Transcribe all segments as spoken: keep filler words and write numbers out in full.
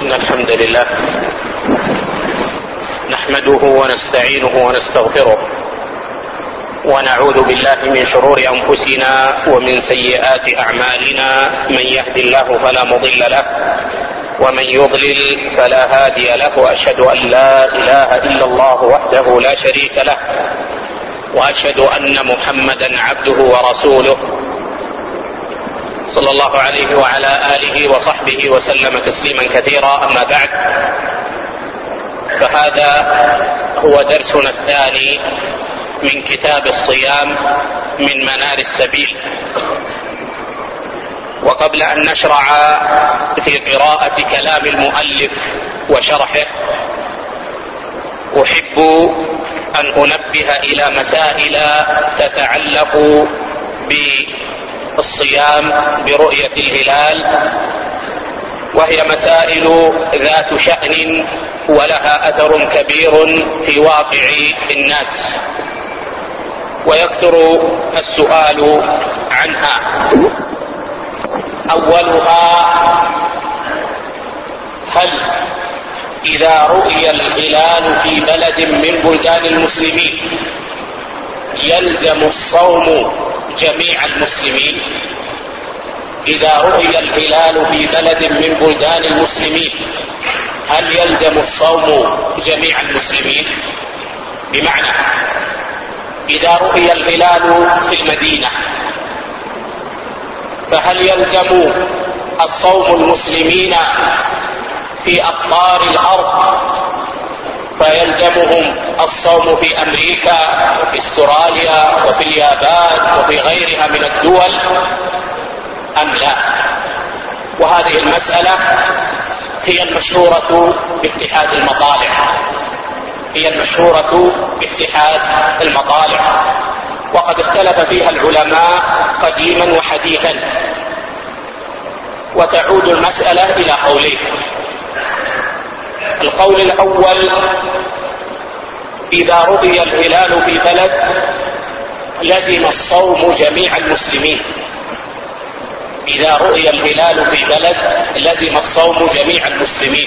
إن الحمد لله نحمده ونستعينه ونستغفره ونعوذ بالله من شرور أنفسنا ومن سيئات أعمالنا. من يهد الله فلا مضل له ومن يضلل فلا هادي له، وأشهد أن لا إله إلا الله وحده لا شريك له، وأشهد أن محمدا عبده ورسوله صلى الله عليه وعلى آله وصحبه وسلم تسليما كثيرا. أما بعد، فهذا هو درسنا الثاني من كتاب الصيام من منار السبيل. وقبل أن نشرع في قراءة كلام المؤلف وشرحه، أحب أن أنبه إلى مسائل تتعلق بالصيام برؤية الهلال، وهي مسائل ذات شأن ولها أثر كبير في واقع الناس، ويكثر السؤال عنها. أولها: هل إذا رؤي الهلال في بلد من بلدان المسلمين يلزم الصوم جميع المسلمين؟ إذا رؤي الهلال في بلد من بلدان المسلمين هل يلزم الصوم جميع المسلمين؟ بمعنى، إذا رؤي الهلال في المدينة فهل يلزم الصوم المسلمين في أقطار الأرض، فيلزمهم الصوم في أمريكا وفي استراليا وفي اليابان وفي غيرها من الدول أم لا؟ وهذه المسألة هي المشهورة باتحاد المطالع، هي المشهورة باتحاد المطالع، وقد اختلف فيها العلماء قديما وحديثا. وتعود المسألة إلى قولين: القول الأول: إذا رؤي الهلال في بلد لزم الصوم جميع المسلمين. إذا رؤي الهلال في بلد لزم الصوم جميع المسلمين.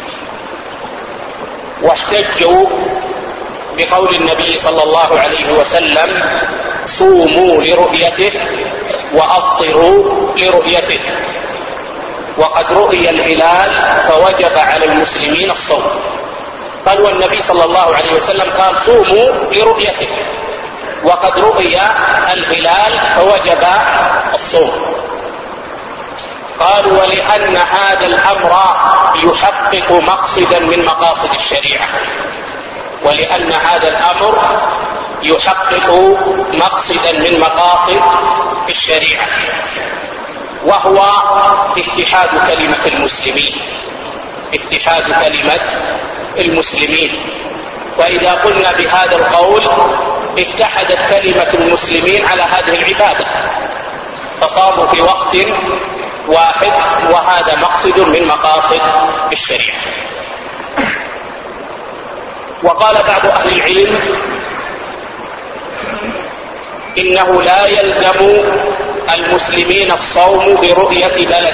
واحتجوا بقول النبي صلى الله عليه وسلم: صوموا لرؤيته وأفطروا لرؤيته. وقد رؤي الهلال فوجب على المسلمين الصوم. قال والنبي صلى الله عليه وسلم قال: صوموا لرؤيته، وقد رؤي الهلال فوجب الصوم. قالوا: ولأن هذا الأمر يحقق مقصدا من مقاصد الشريعة، ولأن هذا الأمر يحقق مقصدا من مقاصد الشريعة، وهو اتحاد كلمة المسلمين، اتحاد كلمة المسلمين. وإذا قلنا بهذا القول اتحدت كلمة المسلمين على هذه العبادة، فصاموا في وقت واحد، وهذا مقصد من مقاصد الشريعة. وقال بعض أهل العلم: إنه لا يلزم المسلمين الصوم برؤية بلد،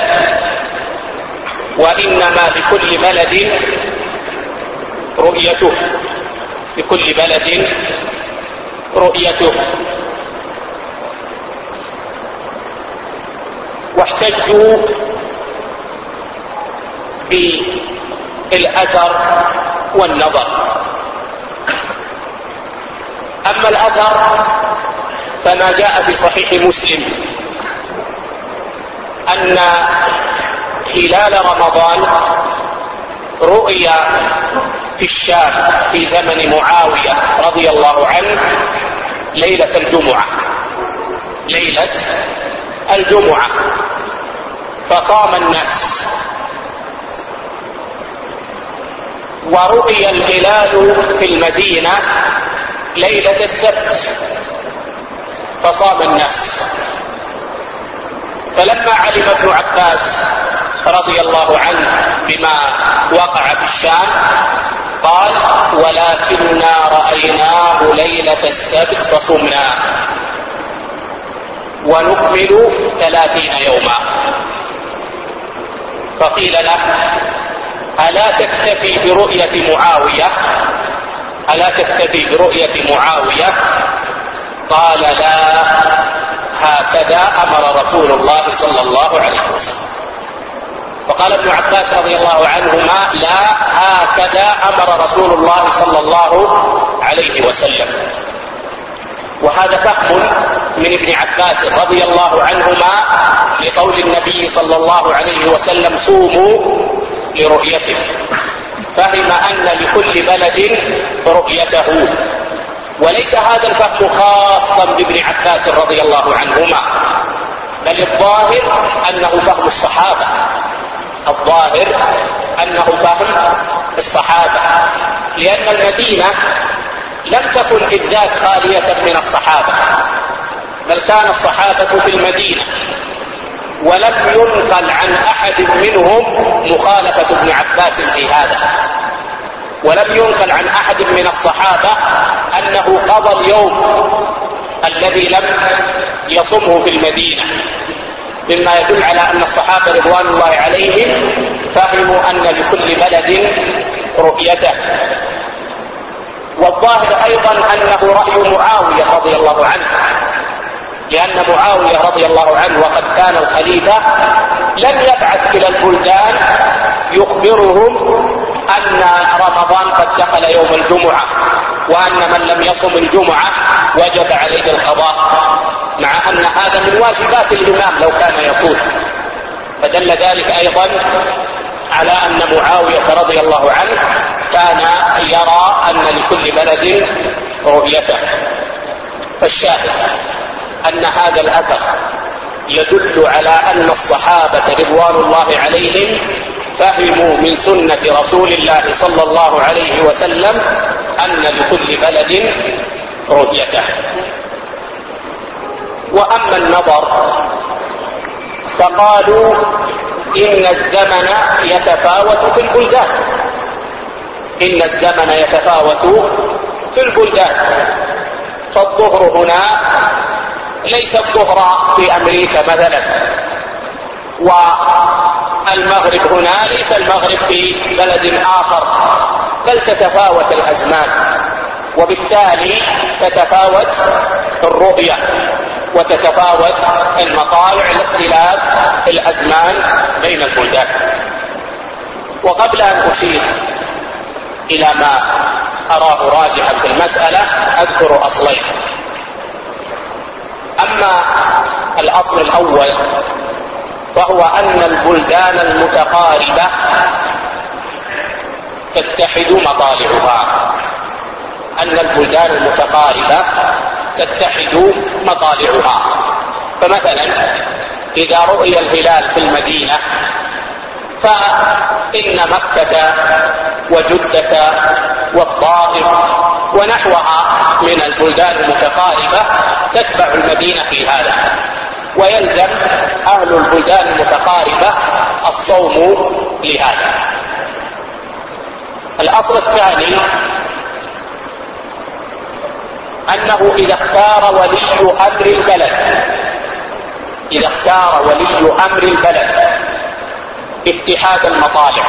وإنما لكل بلد رؤيته، لكل بلد رؤيته. واحتجوا بالأثر والنظر. أما الأثر فما جاء في صحيح مسلم أن هلال رمضان رؤي في الشام في زمن معاوية رضي الله عنه ليلة الجمعة، ليلة الجمعة، فصام الناس. ورؤي الهلال في المدينة ليلة السبت، فصام الناس. فلما علم ابن عباس رضي الله عنه بما وقع في الشام قال: ولكننا رأيناه ليلة السبت فصمناه ونكمل ثلاثين يوما. فقيل له: ألا تكتفي برؤية معاوية ألا تكتفي برؤية معاوية قال لا، هكذا أمر رسول الله صلى الله عليه وسلم. وقال ابن عباس رضي الله عنهما لا، هكذا أمر رسول الله صلى الله عليه وسلم. وهذا فهم من ابن عباس رضي الله عنهما لقول النبي صلى الله عليه وسلم صوموا لرؤيته، فهم أن لكل بلد رؤيته، وليس هذا الفهم خاصا بابن عباس رضي الله عنهما، بل الظاهر أنه فهم الصحابة الظاهر أنه فهم الصحابة لأن المدينة لم تكن إذ ذاك خالية من الصحابة، بل كان الصحابة في المدينة، ولم ينقل عن أحد منهم مخالفة ابن عباس في هذا، ولم ينقل عن أحد من الصحابة أنه قضى اليوم الذي لم يصمه في المدينة، مما يدل على أن الصحابة رضوان الله عليهم فهموا أن لكل بلد رؤيته. والظاهر أيضا أنه رأي معاوية رضي الله عنه، لأن معاوية رضي الله عنه وقد كان الخليفة لم يبعث إلى البلدان يخبرهم أن رمضان قد دخل يوم الجمعة، وأن من لم يصم الجمعة وجب عليه القضاء، مع أن هذا من واجبات الإمام لو كان يقول. فدل ذلك أيضا على أن معاوية رضي الله عنه كان يرى أن لكل بلد رؤيته. فالشاهد أن هذا الأثر يدل على أن الصحابة رضوان الله عليهم فهموا من سنة رسول الله صلى الله عليه وسلم أن لكل بلد رؤيته. وأما النظر فقالوا إن الزمن يتفاوت في البلدان إن الزمن يتفاوت في البلدان فالظهر هنا ليس الظهر في أمريكا مثلا، والمغرب هنا ليس المغرب في بلد آخر، بل تتفاوت الأزمان، وبالتالي تتفاوت الرؤية وتتفاوت المطالع لاختلاف الأزمان بين البلدان. وقبل أن أشير إلى ما أراه راجحا في المسألة أذكر أصلين. أما الأصل الأول وهو أن البلدان المتقاربة تتحد مطالعها أن البلدان المتقاربة تتحد مطالعها. فمثلا إذا رؤي الهلال في المدينة فإن مكة وجدة والطائف ونحوها من البلدان المتقاربة تتبع المدينة في هذا، ويلزم أهل البلدان المتقاربة الصوم لهذا. الأصل الثاني أنه إذا اختار ولي أمر البلد إذا اختار ولي أمر البلد اتحاد المطالع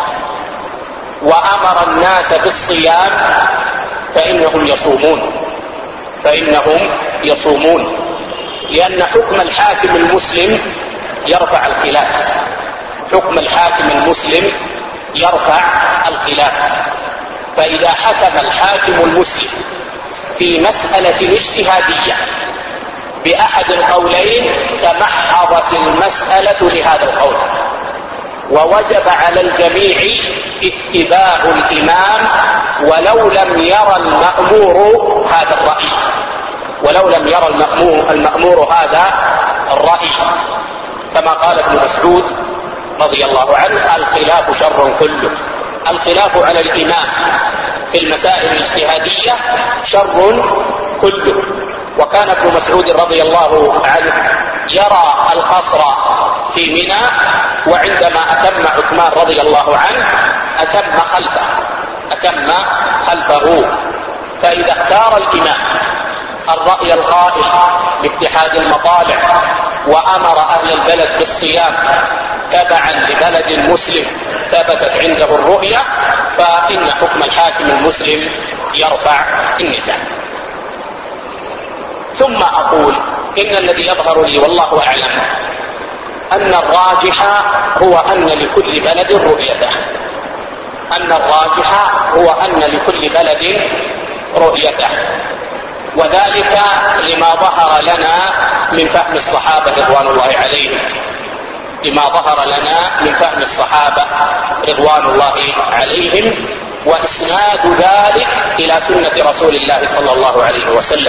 وأمر الناس بالصيام فإنهم يصومون فإنهم يصومون لأن حكم الحاكم المسلم يرفع الخلاف حكم الحاكم المسلم يرفع الخلاف. فإذا حكم الحاكم المسلم في مسألة اجتهادية بأحد القولين تمحضت المسألة لهذا القول، ووجب على الجميع اتباع الإمام ولو لم يرى المأمور هذا الرأي ولو لم يرى المأمور, المأمور هذا الرأي كما قال ابن مسعود رضي الله عنه: الخلاف شر كله. الخلاف على الإمام في المسائل الاجتهادية شر كله. وكان ابن مسعود رضي الله عنه يرى القصر في منى، وعندما أتم عثمان رضي الله عنه أتم خلفه أتم خلفه. فإذا اختار الإمام الرأي القائل باتحاد المطالع وأمر أهل البلد بالصيام تبعا لبلد مسلم ثبتت عنده الرؤية، فإن حكم الحاكم المسلم يرفع النزاع. ثم أقول إن الذي يظهر لي والله أعلم أن الراجح هو أن لكل بلد رؤيته، أن الراجح هو أن لكل بلد رؤيته، وذلك لما ظهر لنا من فهم الصحابة رضوان الله عليهم، لما ظهر لنا من فهم الصحابة رضوان الله عليهم، وإسناد ذلك إلى سنة رسول الله صلى الله عليه وسلم.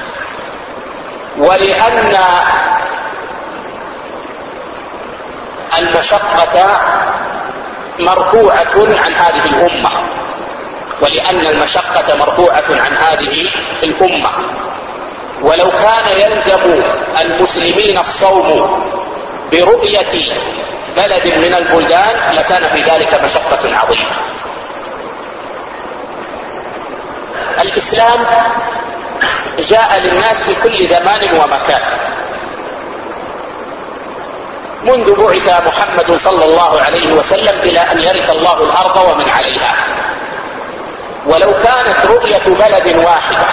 ولأن المشقة مرفوعة عن هذه الأمة، ولأن المشقة مرفوعة عن هذه الأمة، ولو كان يلزم المسلمين الصوم برؤية بلد من البلدان لكان في ذلك مشقة عظيمة. الإسلام جاء للناس في كل زمان ومكان، منذ بعث محمد صلى الله عليه وسلم إلى أن يرث الله الأرض ومن عليها. ولو كانت رؤية بلد واحدة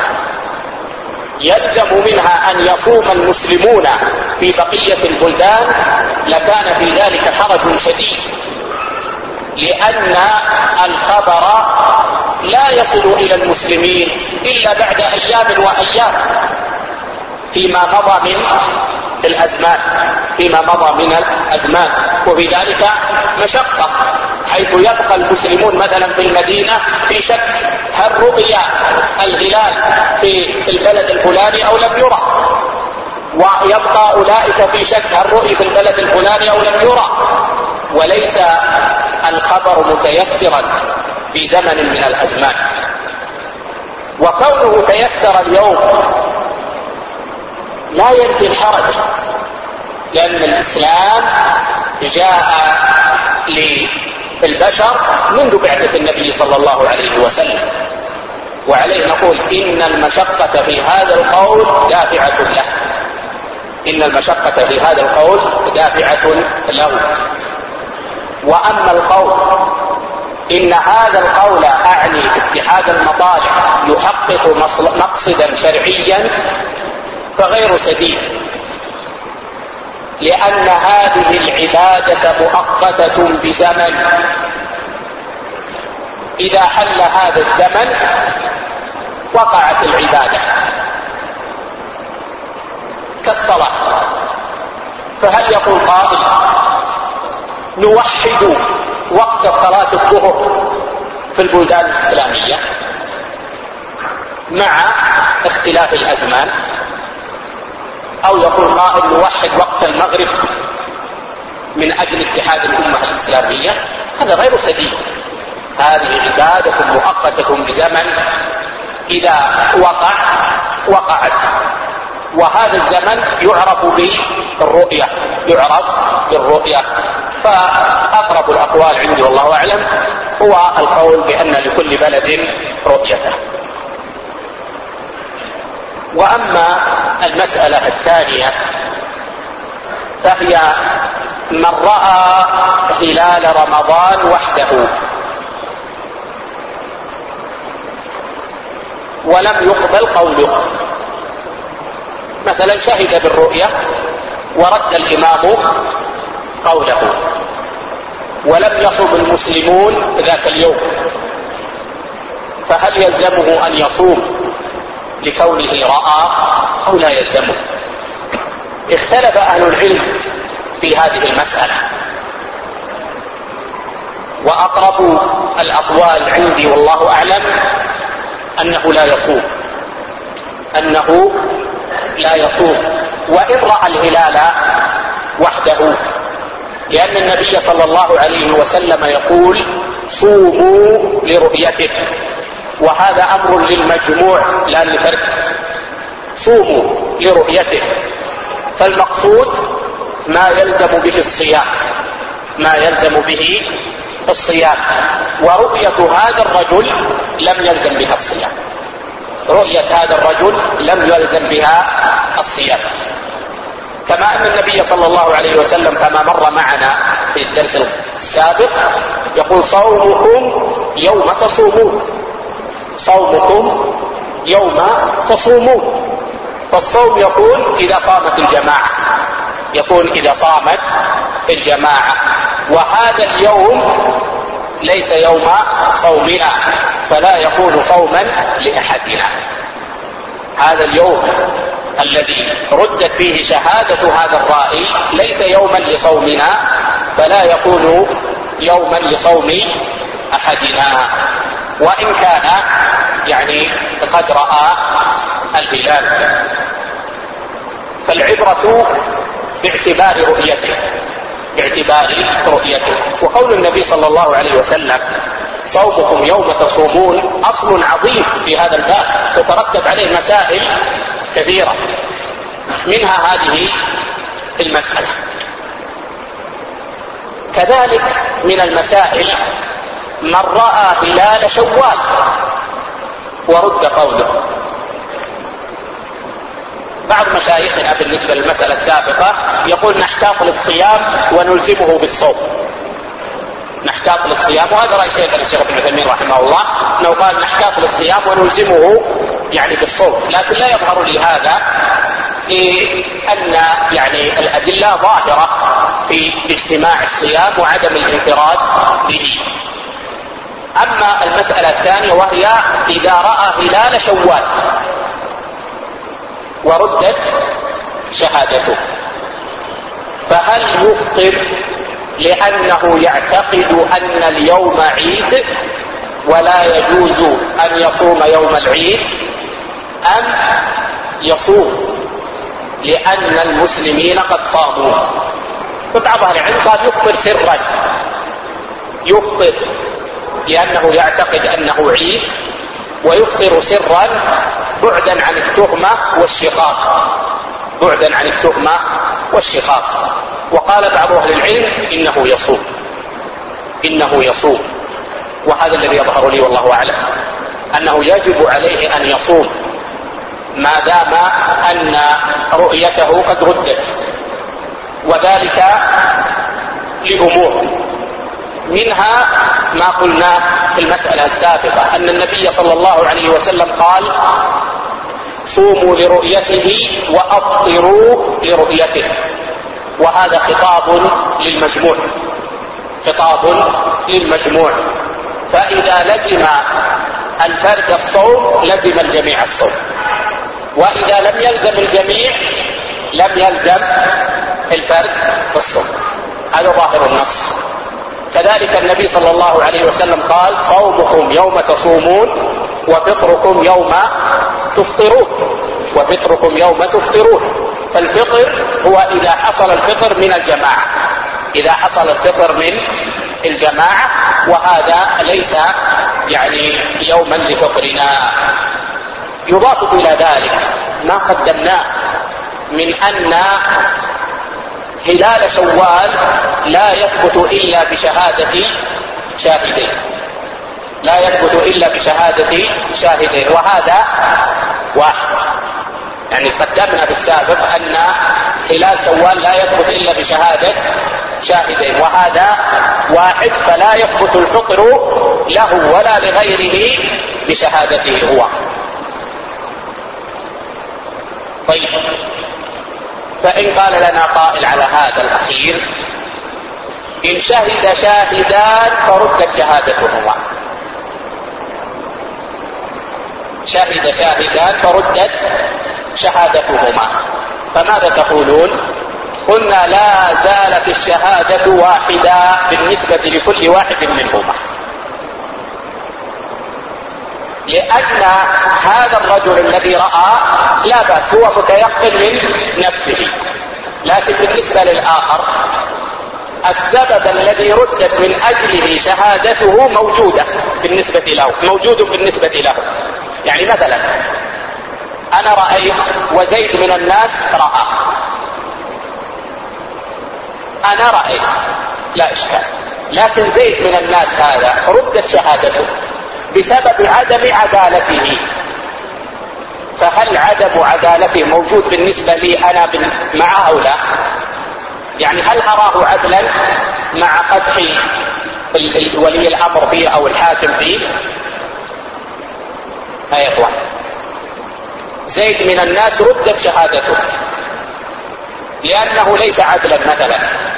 يلزم منها أن يصوم المسلمون في بقية البلدان لكان في ذلك حرج شديد، لأن الخبر لا يصل إلى المسلمين إلا بعد أيام وأيام فيما مضى من الأزمان فيما مضى من الأزمان وفي ذلك مشقة، حيث يبقى المسلمون مثلا في المدينة في شك هل رؤي الهلال في البلد الفلاني أو لم يرى، ويبقى أولئك في شك هل رؤي في البلد الفلاني أو لم يرى، وليس الخبر متيسرا في زمن من الأزمان. وكونه تيسر اليوم لا ينفي الحرج، لأن الإسلام جاء للبشر منذ بعثة النبي صلى الله عليه وسلم، وعليه نقول إن المشقة في هذا القول دافعة له، إن المشقة في هذا القول دافعة له. وأما القول إن هذا القول أعني اتحاد المطالع يحقق مقصدا شرعيا فغير سديد، لأن هذه العبادة مؤقتة بزمن، إذا حل هذا الزمن وقعت العبادة كالصلاة. فهل يقول قائل نوحد وقت صلاة الظهر في البلدان الإسلامية مع اختلاف الأزمان، أو يقول قائل نوحد وقت المغرب من أجل اتحاد الأمة الإسلامية؟ هذا غير سديد. هذه عبادة مؤقتة بزمن، إذا وقع وقعت، وهذا الزمن يعرف بالرؤية يعرف بالرؤية فأقرب الأقوال عندي والله أعلم هو القول بأن لكل بلد رؤيته. وأما المسألة الثانية فهي من رأى هلال رمضان وحده ولم يقبل قوله، مثلا شهد بالرؤية ورد الإمام قوله ولم يصم المسلمون ذاك اليوم، فهل يلزمه أن يصوم لكونه رأى أو لا يلزمه؟ اختلف أهل العلم في هذه المسألة، وأقرب الأقوال عندي والله أعلم أنه لا يصوم أنه لا يصوم وإن رأى الهلال وحده، لأن النبي صلى الله عليه وسلم يقول صوموا لرؤيته، وهذا أمر للمجموع لا للفرد، صوموا لرؤيته، فالمقصود ما يلزم به الصيام ما يلزم به الصيام ورؤية هذا الرجل لم يلزم بها الصيام، رؤية هذا الرجل لم يلزم بها الصيام. كما أن النبي صلى الله عليه وسلم كما مر معنا في الدرس السابق يقول صومكم يوم تصومون، صومكم يوم تصومون. فالصوم يكون إذا صامت الجماعة، يكون إذا صامت الجماعة، وهذا اليوم ليس يوم صومنا فلا يكون صوما لأحدنا. هذا اليوم الذي ردت فيه شهادة هذا الرائي ليس يوما لصومنا فلا يكون يوما لصوم أحدنا، وإن كان يعني قد رأى الهلال. فالعبرة باعتبار رؤيته، باعتبار رؤيته. وقول النبي صلى الله عليه وسلم صومكم يوم تصومون أصل عظيم في هذا الباب، تترتب عليه مسائل كثيرة، منها هذه المسألة. كذلك من المسائل من رأى هلال شوال ورد قوله. بعض مشايخنا بالنسبة للمسألة السابقة يقول نحتاط للصيام ونلزمه بالصوم، نحتاط للصيام، وهذا رأي شيخنا الشيخ ابن عثيمين رحمه الله أنه قال نحتاط للصيام ونلزمه يعني بالصوم، لكن لا يظهر لي هذا لأن يعني الأدلة ظاهرة في اجتماع الصيام وعدم الانفراد به. أما المسألة الثانية وهي إذا رأى هلال شوال وردت شهادته، فهل يفطر لأنه يعتقد أن اليوم عيد ولا يجوز أن يصوم يوم العيد، أم يصوم لأن المسلمين قد صاموا؟ فبعض أهل العلم قال يفطر سرا، يفطر لأنه يعتقد أنه عيد، ويفطر سرا بعدا عن التهمة والشقاق، بعدا عن التهمة والشقاق. وقال بعض أهل العلم إنه يصوم، إنه يصوم، وهذا الذي يظهر لي والله أعلم أنه يجب عليه أن يصوم ما دام أن رؤيته قد ردت، وذلك لأمور، منها ما قلنا في المسألة السابقة أن النبي صلى الله عليه وسلم قال صوموا لرؤيته وأفطروا لرؤيته، وهذا خطاب للمجموع، خطاب للمجموع. فإذا لزم الفرد الصوم لزم الجميع الصوم، وإذا لم يلزم الجميع لم يلزم الفرد الصوم، هذا ظاهر النص. كذلك النبي صلى الله عليه وسلم قال صومكم يوم تصومون وفطركم يوم تفطرون، وفطركم يوم تفطرون. فالفطر هو إذا حصل الفطر من الجماعة، إذا حصل الفطر من الجماعة، وهذا ليس يعني يوما لفطرنا. يضاف إلى ذلك ما قدمناه من أن هلال شوال لا يثبت إلا بشهادة شاهدين، لا يثبت إلا بشهادة شاهدين، وهذا واحد. يعني قدمنا بالسابق أن هلال شوال لا يثبت إلا بشهادة شاهدين، وهذا واحد، فلا يثبت الفطر له ولا لغيره بشهادته هو. طيب، فإن قال لنا قائل على هذا الأخير إن شهد شاهدان فردت شهادتهما، شهد شاهدان فردت شهادتهما، فماذا تقولون؟ قلنا لا زالت الشهادة واحدة بالنسبة لكل واحد منهما، لأن هذا الرجل الذي رأى لا بأس، هو متيقن من نفسه، لكن بالنسبة للآخر السبب الذي ردت من أجله شهادته موجودة بالنسبة له، موجود بالنسبة له. يعني مثلا أنا رأيت وزيد من الناس رأى، أنا رأيت لا إشكال، لكن زيد من الناس هذا ردت شهادته بسبب عدم عدالته، فهل عدم عدالته موجود بالنسبة لي أنا معه أو لا؟ يعني هل أراه عدلا مع قدح ولي الأمر فيه أو الحاكم فيه؟ يا إخوان، زيد من الناس ردت شهادته لأنه ليس عدلا مثلا،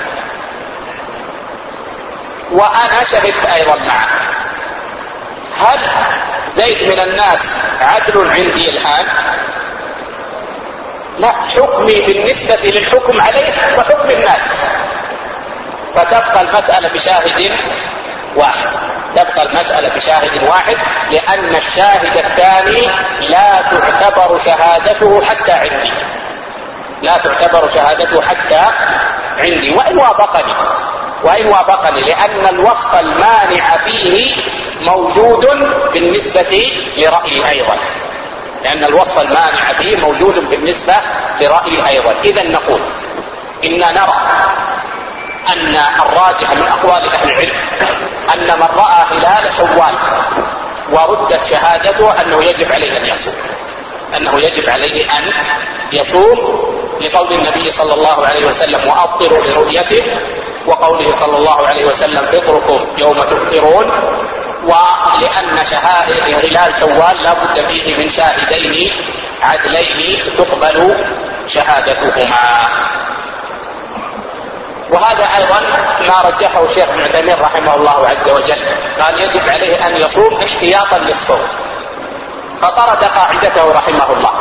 وأنا شهدت أيضا معه. هل زيد من الناس عدل عندي الآن؟ لا، حكمي بالنسبة للحكم عليه وحكم الناس، فتبقى المسألة بشاهد واحد، تبقى المسألة بشاهد واحد، لأن الشاهد الثاني لا تعتبر شهادته حتى عندي، لا تعتبر شهادته حتى عندي وإن وافقني، وإن وافقني لأن الوصف المانع فيه موجود بالنسبة لرأيي أيضا، لأن الوصف المانع فيه موجود بالنسبة لرأيي أيضا. إذا نقول إننا نرى أن الراجح من أقوال أهل العلم أن من رأى هلال شوال وردت شهادته أنه يجب عليه أن يصوم، أنه يجب عليه أن يصوم لقول النبي صلى الله عليه وسلم وأفطروا لرؤيته، وقوله صلى الله عليه وسلم فطركم يوم تفطرون، ولأن شهادة هلال شوال لا بد فيه من شاهدين عدلين تقبل شهادتهما. وهذا أيضا ما رجحه الشيخ ابن عثيمين رحمه الله عز وجل، قال يجب عليه أن يصوم احتياطا للصوم، فطرد قاعدته رحمه الله،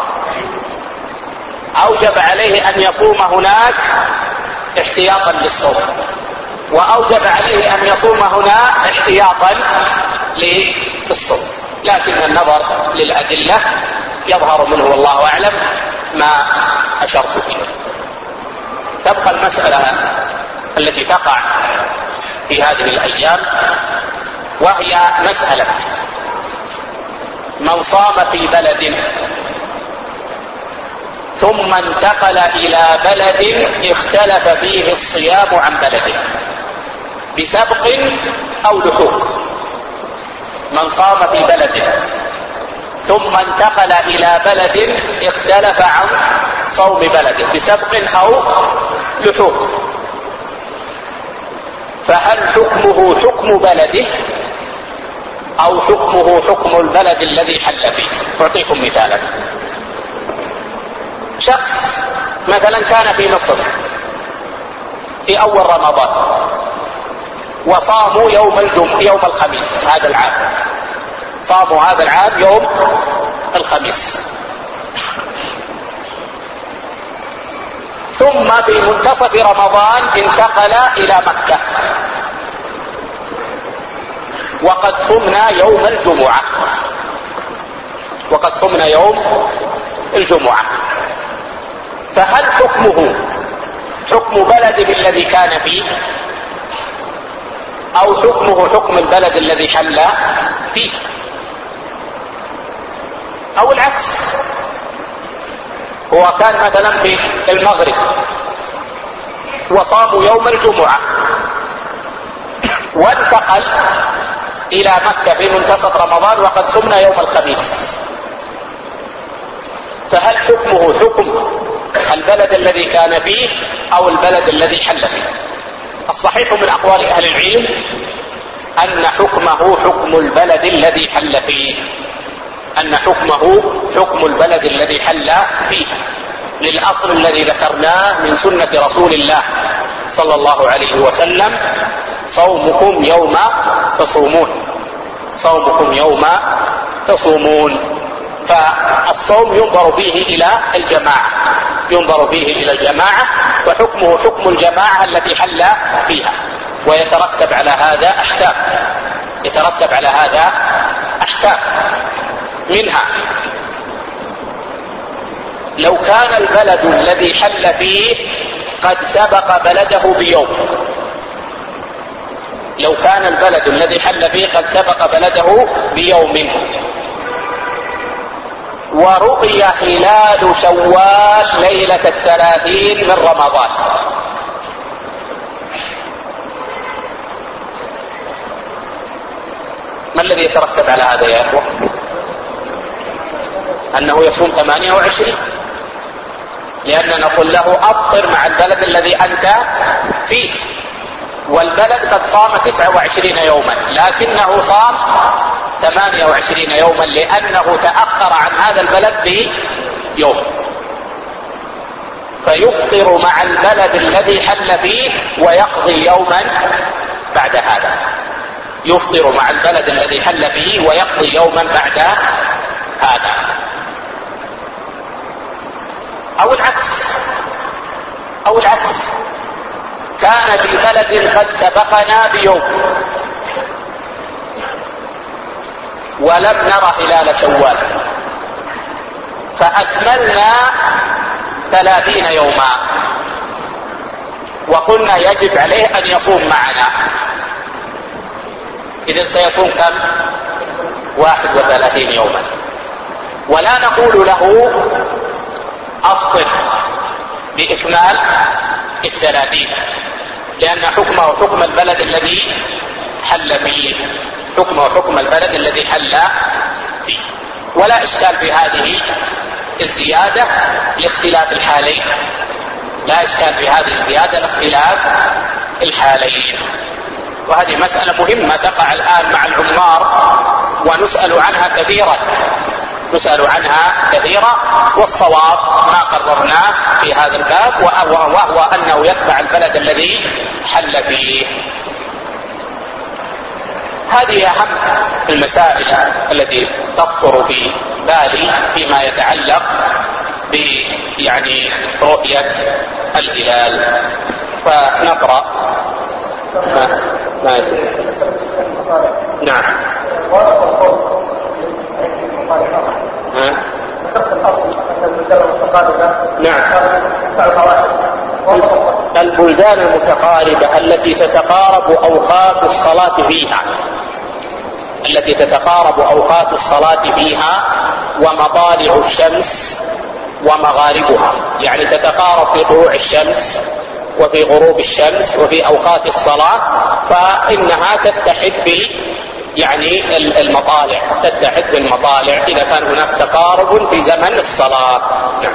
أوجب عليه أن يصوم هناك احتياطا للصوم، وأوجب عليه أن يصوم هنا احتياطا للصوم، لكن النظر للأدلة يظهر منه والله أعلم ما أشرت فيه. تبقى المسألة التي تقع في هذه الأيام، وهي مسألة من صام في بلد ثم انتقل إلى بلد اختلف فيه الصيام عن بلده بسبق أو لحوق. من صام في بلد ثم انتقل إلى بلد اختلف عن صوم بلده بسبق أو لحوق، فهل حكمه حكم بلده أو حكمه حكم البلد الذي حل فيه؟ أعطيكم مثالا. شخص مثلا كان في مصر في أول رمضان وصاموا يوم الجمعة يوم الخميس هذا العام، صاموا هذا العام يوم الخميس، ثم بمنتصف رمضان انتقل إلى مكة وقد صمنا يوم الجمعة، وقد صمنا يوم الجمعة، فهل حكمه حكم بلده الذي كان فيه أو حكمه حكم البلد الذي حل فيه أو العكس؟ هو كان مثلا في المغرب وصاموا يوم الجمعة وانتقل إلى مكة في منتصف رمضان وقد صمنا يوم الخميس، فهل حكمه حكم البلد الذي كان فيه أو البلد الذي حل فيه؟ الصحيح من أقوال أهل العلم أن حكمه حكم البلد الذي حل فيه، أن حكمه حكم البلد الذي حل فيه، للأصل الذي ذكرناه من سنة رسول الله صلى الله عليه وسلم: صومكم يوم تصومون، صومكم يوم تصومون. فالصوم ينظر فيه إلى الجماعة، ينظر فيه إلى الجماعة، وحكمه حكم الجماعة التي حل فيها، ويترتب على هذا أحكام، يترتب على هذا أحكام منها لو كان البلد الذي حل فيه قد سبق بلده بيوم، لو كان البلد الذي حل فيه قد سبق بلده بيوم ورؤي هلال شوال ليلة الثلاثين من رمضان، ما الذي يترتب على هذا يا أخوة؟ أنه يصوم ثمانية وعشرين، لأننا نقول له أفطر مع البلد الذي أنت فيه، والبلد قد صام تسعة وعشرين يوما لكنه صام ثمانية وعشرين يوما لأنه تأخر عن هذا البلد بيوم، فيفطر مع البلد الذي حل فيه ويقضي يوما بعد هذا، يفطر مع البلد الذي حل فيه ويقضي يوما بعد هذا. أو العكس، أو العكس كان في بلد قد سبقنا بيوم ولم نر هلال شوال فأكملنا ثلاثين يوما وقلنا يجب عليه أن يصوم معنا، إذن سيصوم كم؟ واحد وثلاثين يوما، ولا نقول له أفطر بإكمال الثلاثين، لأن حكمه حكم البلد الذي حل فيه، حكمه حكم البلد الذي حل فيه، ولا إشكال في هذه الزيادة لاختلاف الحالين، لا إشكال في هذه الزيادة لاختلاف الحالين. وهذه مسألة مهمة تقع الآن مع العمار ونسأل عنها كثيرا، نسأل عنها كثيرا، والصواب ما قررناه في هذا الباب وهو أنه يتبع البلد الذي حل فيه. هذه أهم المسائل التي تخطر في بالي فيما يتعلق ب يعني رؤية الهلال. فنقرأ ما ما نعم. نعم. البلدان المتقاربة التي تتقارب أوقات الصلاة فيها، التي تتقارب أوقات الصلاة فيها ومطالع الشمس ومغاربها، يعني تتقارب في طلوع الشمس وفي غروب الشمس وفي أوقات الصلاة، فإنها تتحد في يعني المطالع، تتحد في المطالع إذا كان هناك تقارب في زمن الصلاة. نعم.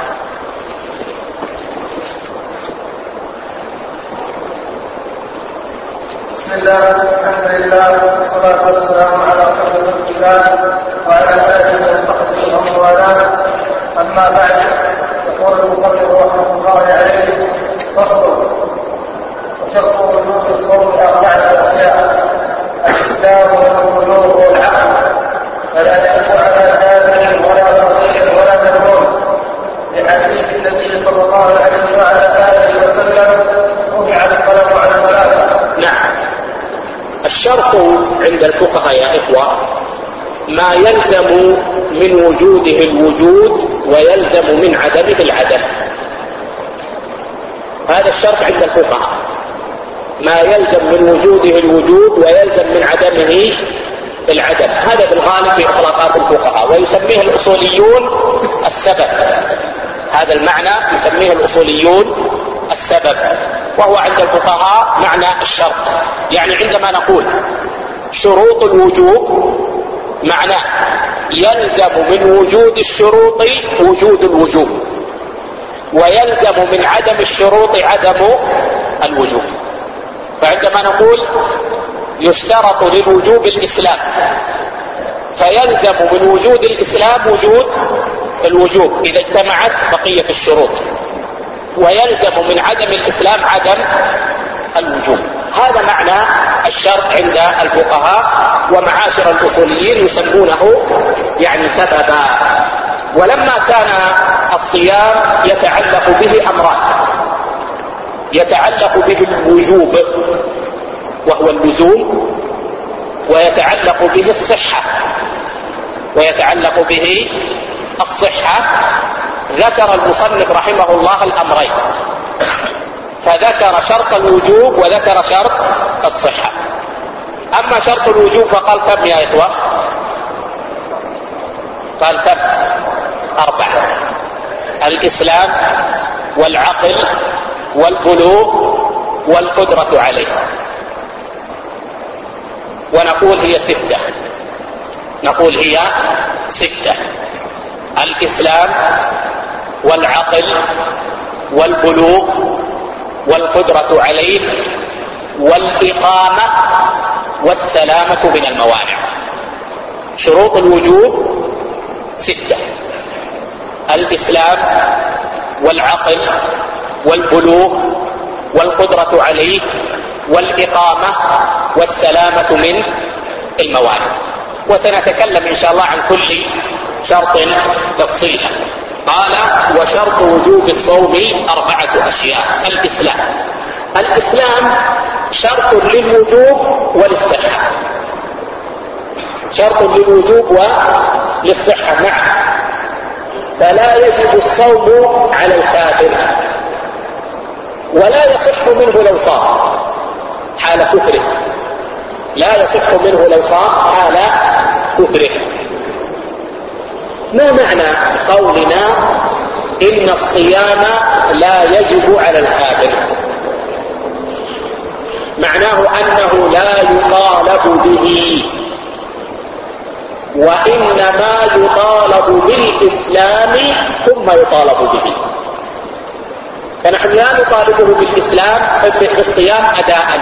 بسم الله، الحمد لله، والصلاة والسلام على رسول الله وعلى آله وصحبه ومن والاه. أما بعد، يقول المصنف رحمه الله عليه: فصل. وشرط وجوب الصوم أربعة أشياء: الإسلام والبلوغ والعقل، فلا يجب على كافر ولا صغير ولا مجنون، لحديث النبي صلى الله عليه وعلى آله وسلم: رفع القلم عن ثلاثة. نعم. الشرط عند الفقهاء يا إخوة ما يلزم من وجوده الوجود ويلزم من عدمه العدم، هذا الشرط عند الفقهاء، ما يلزم من وجوده الوجود ويلزم من عدمه العدم، هذا بالغالب في إطلاقات الفقهاء، ويسميه الأصوليون السبب، هذا المعنى يسميه الأصوليون السبب، وهو عند الفقهاء معنى الشرط. يعني عندما نقول شروط الوجوب معناه يلزم من وجود الشروط وجود الوجوب، ويلزم من عدم الشروط عدم الوجوب. فعندما نقول يشترط للوجوب الإسلام، فيلزم من وجود الإسلام وجود الوجوب إذا اجتمعت بقية الشروط، ويلزم من عدم الإسلام عدم الوجوب. هذا معنى الشرط عند الفقهاء، ومعاشر الأصوليين يسمونه يعني سببا. ولما كان الصيام يتعلق به أمران: يتعلق به الوجوب وهو اللزوم، ويتعلق به الصحة ويتعلق به الصحة، ذكر المصنف رحمه الله الأمرين، فذكر شرط الوجوب وذكر شرط الصحة. أما شرط الوجوب فقال كم يا إخوة؟ قال كم؟ أربعة: الإسلام والعقل والبلوغ والقدرة عليه. ونقول هي ستة، نقول هي ستة: الإسلام والعقل والبلوغ والقدرة عليه والإقامة والسلامة من الموانع. شروط الوجوب ستة: الإسلام والعقل والبلوغ والقدرة عليه والإقامة والسلامة من الموانع. وسنتكلم إن شاء الله عن كل شرط تفصيلا. قال: وشرط وجوب الصوم أربعة أشياء. الإسلام الإسلام شرط للوجوب وللصحة. شرط للوجوب وللصحة معا، فلا يجب الصوم على الكافر ولا يصح منه لو صام حال كفره. لا يصح منه لو صام حال كفره. ما معنى قولنا إن الصيام لا يجب على الكافر؟ معناه أنه لا يطالب به، وإنما يطالب بالإسلام ثم يطالب به. فنحن لا نطالبه بالإسلام بالصيام أداء.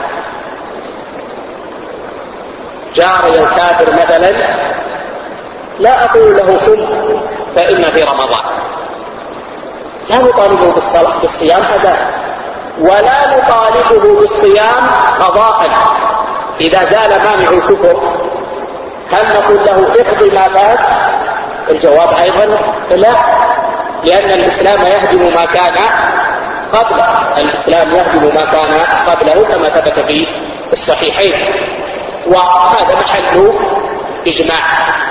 جاري الكافر مثلا لا أقول له صم فإن في رمضان، لا نطالبه بالصيام أداء، ولا نطالبه بالصيام قضاء إذا زال مانع الكفر. هل نقول له اقضي ما فات؟ الجواب أيضا لا، لأن الإسلام يهدم ما كان قبله. الإسلام يهدم ما كان قبله كما ثبت في الصحيحين، وهذا محل إجماع.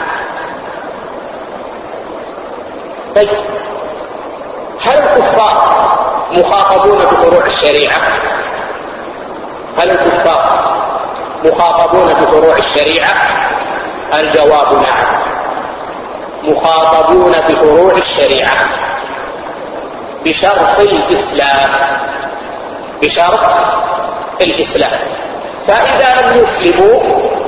طيب، هل الكفار مخاطبون بفروع الشريعة؟ هل الكفار مخاطبون بفروع الشريعة؟ الجواب نعم، مخاطبون بفروع الشريعة بشرط الإسلام، بشرط الإسلام. فإذا لم يسلموا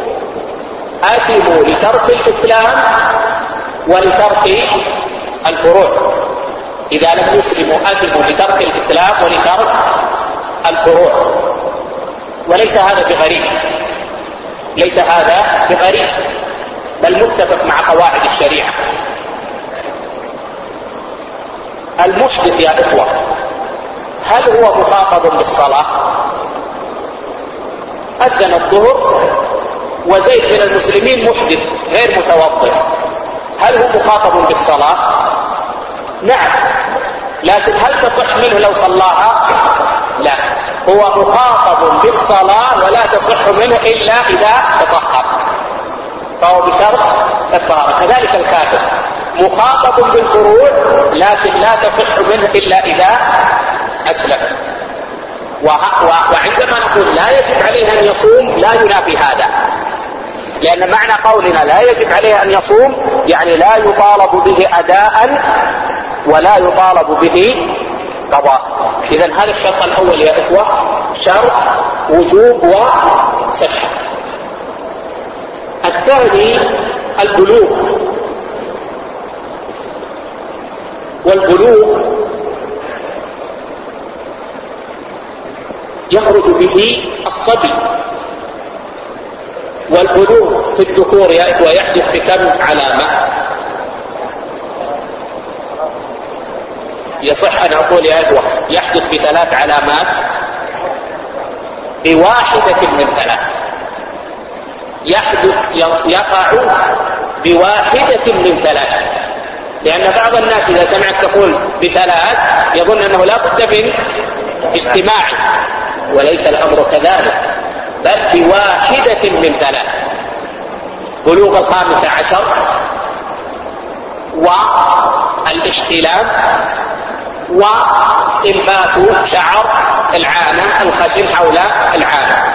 آثموا لترك الإسلام ولترك الفروع. إذا لم يسلموا آثموا لترك الإسلام ولترك الفروع. وليس هذا بغريب، ليس هذا بغريب، بل متفق مع قواعد الشريعة. المحدث يا إخوة هل هو مخاطب بالصلاة؟ أذن الظهر وزيد من المسلمين محدث غير متوضئ، هل هو مخاطب بالصلاة؟ نعم، لكن هل تصح منه لو صلاها؟ لا، هو مخاطب بالصلاة ولا تصح منه إلا إذا تطهر، فهو بشرط الطهارة. كذلك الكافر مخاطب بالفروع لكن لا تصح منه إلا إذا أسلم. وعندما نقول لا يجب عليه أن يصوم لا ينافي هذا، لأن معنى قولنا لا يجب عليه أن يصوم يعني لا يطالب به أداء ولا يطالب به قضاء. إذن هذا الشرط الأول يا إخوة شرط وجوب وصحة. الثاني البلوغ، والبلوغ يخرج به الصبي، والبلوغ في الذكور يا إخوة يحدث بكم علامة؟ يصح أن أقول يا إخوة يحدث بثلاث علامات، بواحدة من ثلاث. يحدث يقع بواحدة من ثلاث، لأن بعض الناس إذا سمعت تقول بثلاث يظن أنه لا بد من اجتماع، وليس الأمر كذلك، بل بواحدة من ثلاث: بلوغ الخامسة عشر، والاحتلام، وإنبات شعر العانة الخشن حول العانة.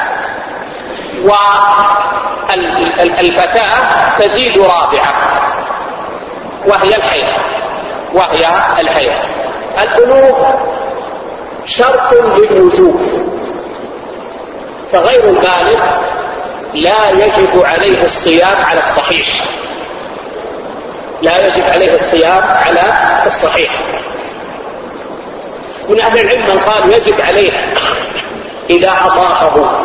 والفتاة تزيد رابعة وهي الحيض، وهي الحيض. البلوغ شرط للوجوب، فغير البالغ لا يجب عليه الصيام على الصحيح، لا يجب عليه الصيام على الصحيح. من أهل العلم من قال يجب عليه إذا أطاقه،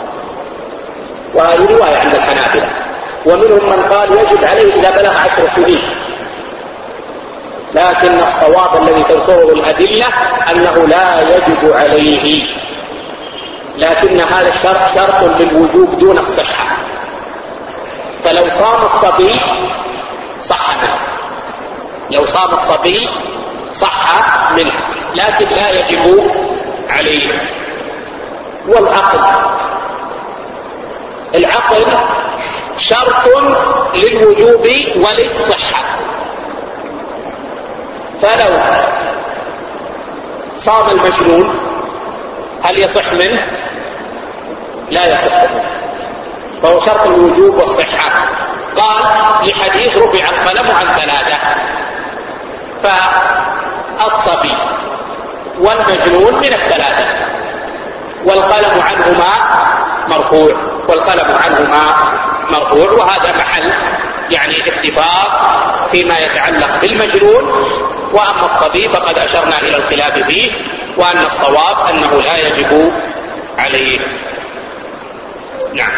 وهذه رواية عند الحنابلة. ومنهم من قال يجب عليه إذا بلغ عشر سنين، لكن الصواب الذي تنصره الأدلة أنه لا يجب عليه، لكن هذا الشرط شرط للوجوب دون الصحة. فلو صام الصبي صح منه، لو صام الصبي صح منه، لكن لا يجب عليه. والعقل، العقل شرط للوجوب وللصحة. فلو صام المجنون هل يصح منه؟ لا يصح منه، فهو شرط الوجوب والصحة. قال لحديث رفع القلم عن ثلاثة، فالصبي والمجنون من الثلاثة، والقلم عنهما مرفوع والقلم عنهما مرفوع. وهذا محل يعني اتفاق فيما يتعلق بالمجنون. وأما الصبي فقد أشرنا إلى الخلاف فيه، وأن الصواب أنه لا يجب عليه. نعم.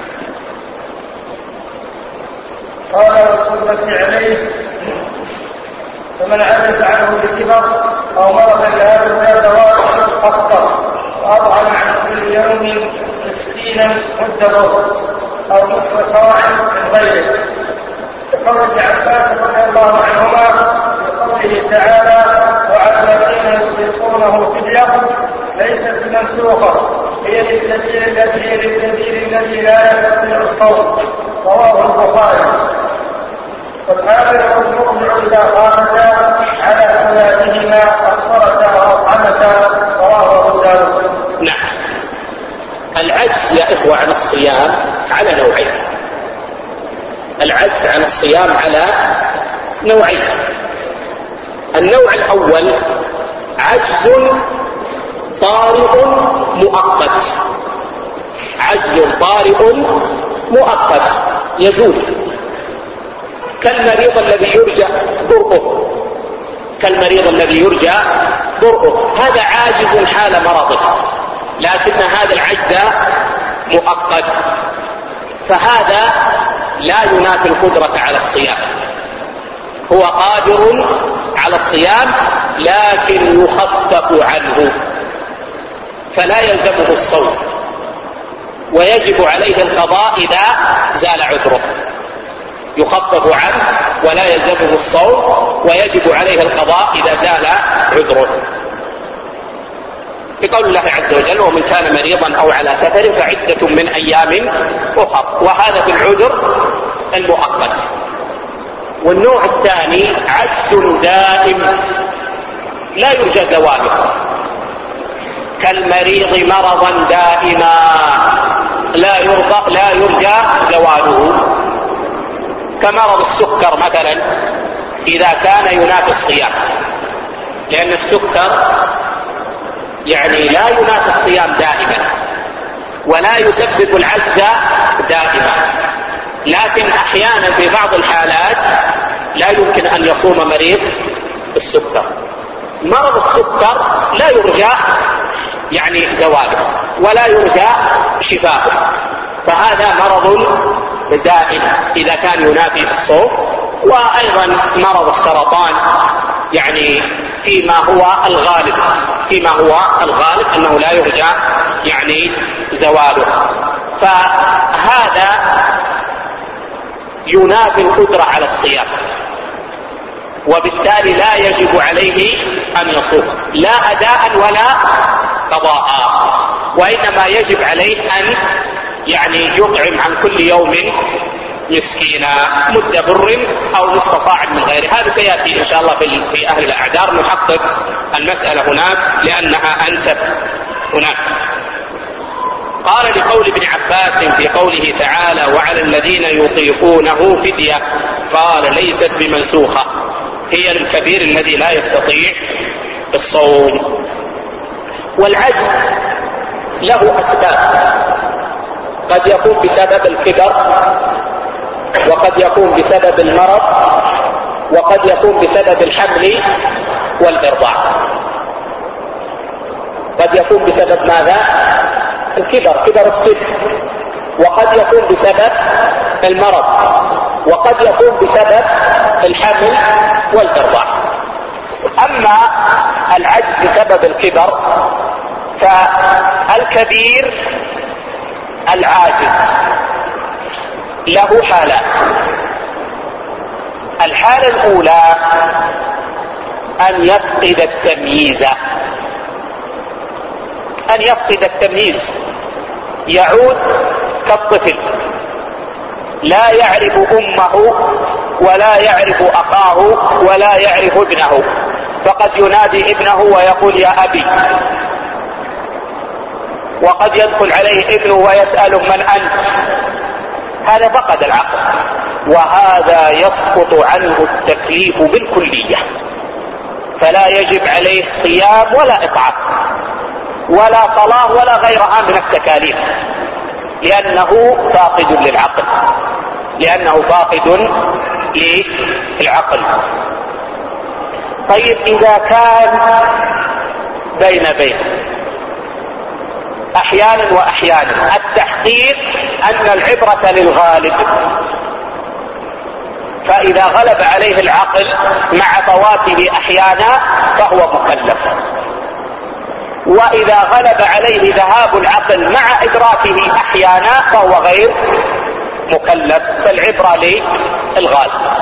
قال والقدرة عليه، فمن عجز عنه بالكبر أو مرض لا يرجى دواء أفطر وأطعم عن كل يوم مسكينا مد ظهر أو نصف صاع من غيره. كقول ابن عباس رضي الله عنهما بقوله تعالى وعلى الذين يطيقونه فدية ليست بمنسوخة، هي للكبير الذي للكبير الذي لا يستطيع الصوم، رواه البخاري. والحامل والمرضع إذا خافتا على أولادهما أفطرتا وأطعمتا، رواه أبو داود. نعم. العجز يا إخوة عن الصيام على نوعين. العجز عن الصيام على نوعين. النوع الأول عجز طارئ مؤقت، عجز طارئ مؤقت يزول، كالمريض الذي يرجى برؤه، كالمريض الذي يرجى برؤه، هذا عاجز حال مرضه، لكن هذا العجز مؤقت، فهذا لا ينافي القدرة على الصيام، هو قادر على الصيام لكن يخفف عنه، فلا يلزمه الصوم، ويجب عليه القضاء إذا زال عذره، يخفف عنه ولا يلزمه الصوم، ويجب عليه القضاء إذا زال عذره، بقول الله عز وجل ومن كان مريضا أو على سفر فعدة من أيام أخر، وهذا في العذر المؤقت. والنوع الثاني عجز دائم لا يرجى زواله، كالمريض مرضا دائما لا يرضى لا يرجى زواله، كمرض السكر مثلا إذا كان ينافي الصيام، لأن السكر يعني لا ينافي الصيام دائما ولا يسبب العجز دائما، لكن أحيانا في بعض الحالات لا يمكن أن يصوم مريض السكر. مرض السكر لا يرجى يعني زواله ولا يرجى شفاؤه، فهذا مرض دائم إذا كان ينافي الصوم. وأيضا مرض السرطان يعني فيما هو الغالب فيما هو الغالب أنه لا يرجى يعني زواله، فهذا ينافي القدرة على الصيام، وبالتالي لا يجب عليه أن يصوم لا أداء ولا قضاء، وإنما يجب عليه أن يعني يطعم عن كل يوم مسكينا مد بر أو نصف صاع من غيره. هذا سيأتي إن شاء الله في أهل الأعذار، نحقق المسألة هناك لأنها أنسب هناك. قال لقول ابن عباس في قوله تعالى وعلى الذين يطيقونه فدية، قال ليست بمنسوخة، هي للكبير الذي لا يستطيع الصوم. والعجز له أسباب، قد يكون بسبب الكبر، وقد يكون بسبب المرض، وقد يكون بسبب الحمل والإرضاع. قد يكون بسبب ماذا؟ الكبر، كبر السن، وقد يكون بسبب المرض، وقد يكون بسبب الحمل والإرضاع. أما العجز بسبب الكبر فالكبير العاجز له حالان. الحالة الأولى أن يفقد التمييز، أن يفقد التمييز، يعود كالطفل لا يعرف أمه ولا يعرف أخاه ولا يعرف ابنه، فقد ينادي ابنه ويقول يا أبي، وقد يدخل عليه ابنه ويسأله من أنت. هذا فقد العقل، وهذا يسقط عنه التكليف بالكلية، فلا يجب عليه صيام ولا إطعام ولا صلاة ولا غيرها من التكاليف، لأنه فاقد للعقل، لأنه فاقد للعقل. طيب إذا كان بين بين أحيانا وأحيانا، التحقيق أن العبرة للغالب، فإذا غلب عليه العقل مع فواته أحيانا فهو مكلف، وإذا غلب عليه ذهاب العقل مع إدراكه أحيانا فهو غير مكلف، فالعبرة للغالب.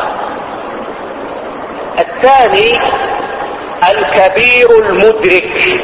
الثاني الكبير المدرك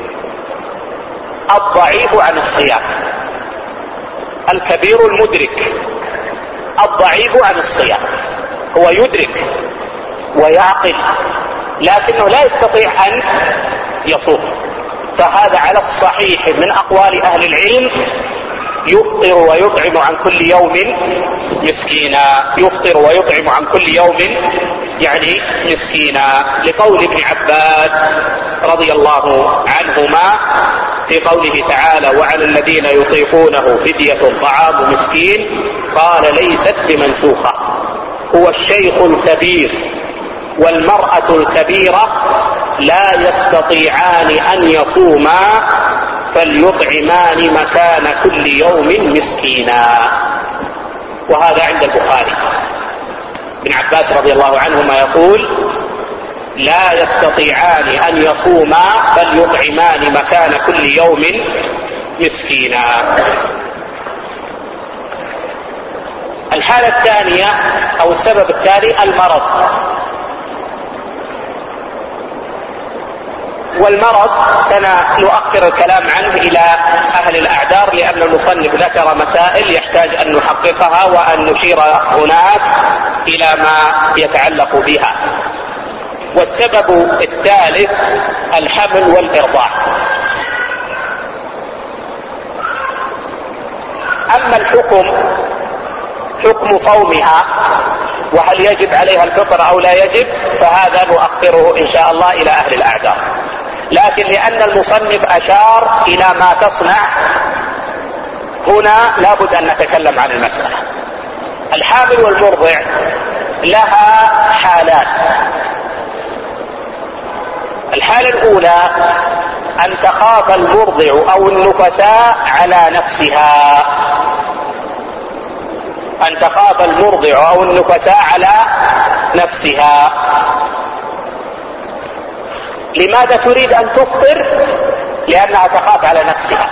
الضعيف عن الصيام، الكبير المدرك الضعيف عن الصيام، هو يدرك ويعقل لكنه لا يستطيع أن يصوم، فهذا على الصحيح من أقوال أهل العلم يفطر ويطعم عن كل يوم مسكينا، يفطر ويطعم عن كل يوم يعني مسكينا، لقول ابن عباس رضي الله عنهما في قوله تعالى وعلى الذين يطيقونه فدية طعام مسكين، قال ليست بمنسوخة، هو الشيخ الكبير والمرأة الكبيرة لا يستطيعان أن يصوما فليطعمان مكان كل يوم مسكينا. وهذا عند البخاري. ابن عباس رضي الله عنهما يقول لا يستطيعان أن يصوما فليطعمان مكان كل يوم مسكينا. الحالة الثانية أو السبب الثاني المرض، والمرض سنؤخر الكلام عنه إلى أهل الأعذار، لأن المصنف ذكر مسائل يحتاج أن نحققها وأن نشير هناك إلى ما يتعلق بها. والسبب الثالث الحمل والإرضاع. أما الحكم حكم صومها وهل يجب عليها الفطر أو لا يجب، فهذا نؤخره إن شاء الله إلى أهل الأعذار، لكن لأن المصنف أشار إلى ما تصنع هنا لابد أن نتكلم عن المسألة. الحامل والمرضع لها حالات. الحالة الأولى أن تخاف المرضع أو النفساء على نفسها، أن تخاف المرضع أو النفساء على نفسها. لماذا تريد أن تفطر؟ لأنها تخاف على نفسها.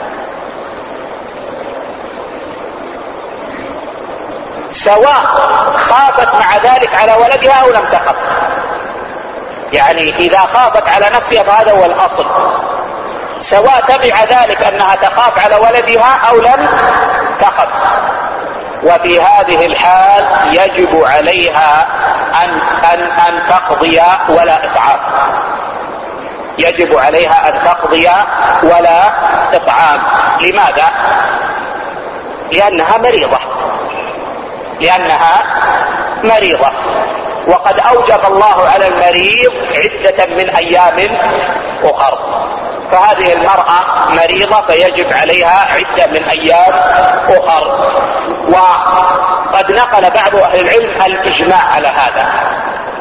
سواء خافت مع ذلك على ولدها أو لم تخف، يعني إذا خافت على نفسها فهذا هو الأصل، سواء تبع ذلك أنها تخاف على ولدها أو لم تخف. وفي هذه الحال يجب عليها أن, أن, أن تقضي ولا إطعام، يجب عليها أن تقضي ولا إطعام. لماذا؟ لأنها مريضة، لأنها مريضة، وقد أوجب الله على المريض عدة من أيام أخر، فهذه المرأة مريضة فيجب عليها عدة من أيام أخر. وقد نقل بعض أهل العلم الإجماع على هذا،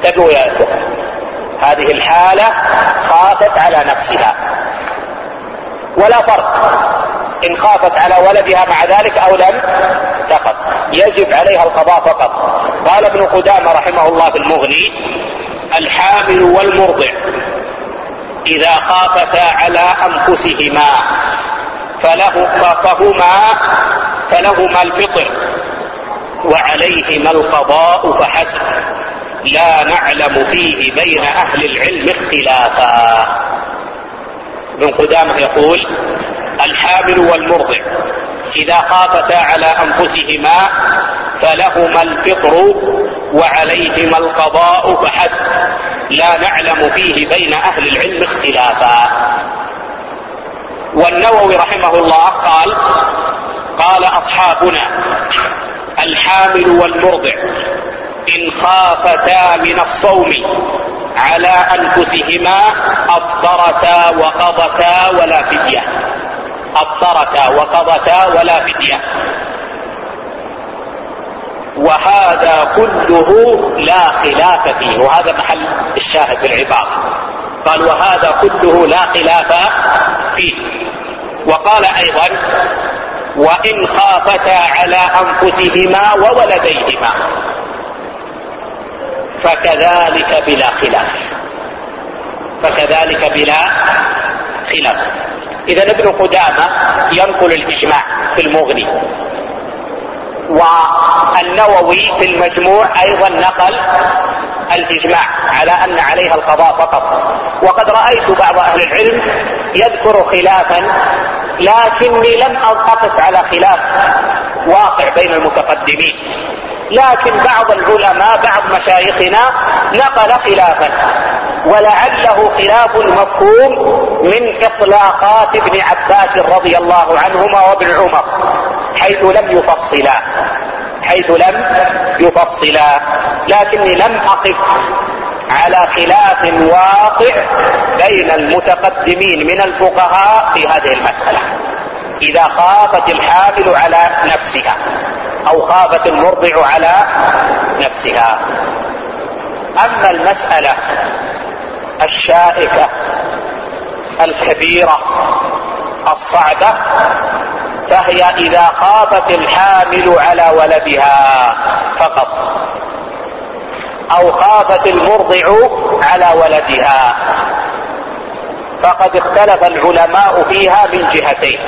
انتبهوا يا أخوة، هذه الحالة خافت على نفسها، ولا فرق إن خافت على ولدها مع ذلك أو لم تقف، يجب عليها القضاء فقط. قال ابن قدامة رحمه الله في المغني: الحامل والمرضع إذا خافتا على أنفسهما فله فهما فلهما الفطر وعليهما القضاء فحسب، لا نعلم فيه بين أهل العلم اختلافا. ابن قدامة يقول: الحامل والمرضع إذا خافتا على أنفسهما فلهما الفطر وعليهما القضاء فحسب، لا نعلم فيه بين أهل العلم اختلافا. والنووي رحمه الله قال: قال أصحابنا: الحامل والمرضع إن خافتا من الصوم على أنفسهما أفطرتا وقضتا ولا فدية، أفطرتا وقضتا ولا فدية. وهذا كله لا خلاف فيه، وهذا محل الشاهد في العبارة. قال: وهذا كله لا خلاف فيه. وقال أيضا: وإن خافتا على أنفسهما وولديهما فكذلك بلا خلاف، فكذلك بلا خلاف. إذن ابن قدامة ينقل الإجماع في المغني، والنووي في المجموع أيضا نقل الإجماع على أن عليها القضاء فقط. وقد رأيت بعض أهل العلم يذكر خلافا، لكني لم أقف على خلاف واقع بين المتقدمين، لكن بعض العلماء بعض مشايخنا نقل خلافا، ولعله خلاف مفهوم من إطلاقات ابن عباس رضي الله عنهما وابن عمر، حيث لم يفصلا حيث لم يفصلا لكني لم أقف على خلاف واقع بين المتقدمين من الفقهاء في هذه المسألة، إذا خافت الحامل على نفسها أو خافت المرضع على نفسها. أما المسألة الشائكة الكبيرة الصعبة فهي إذا خافت الحامل على ولدها فقط، أو خافت المرضع على ولدها، فقد اختلف العلماء فيها من جهتين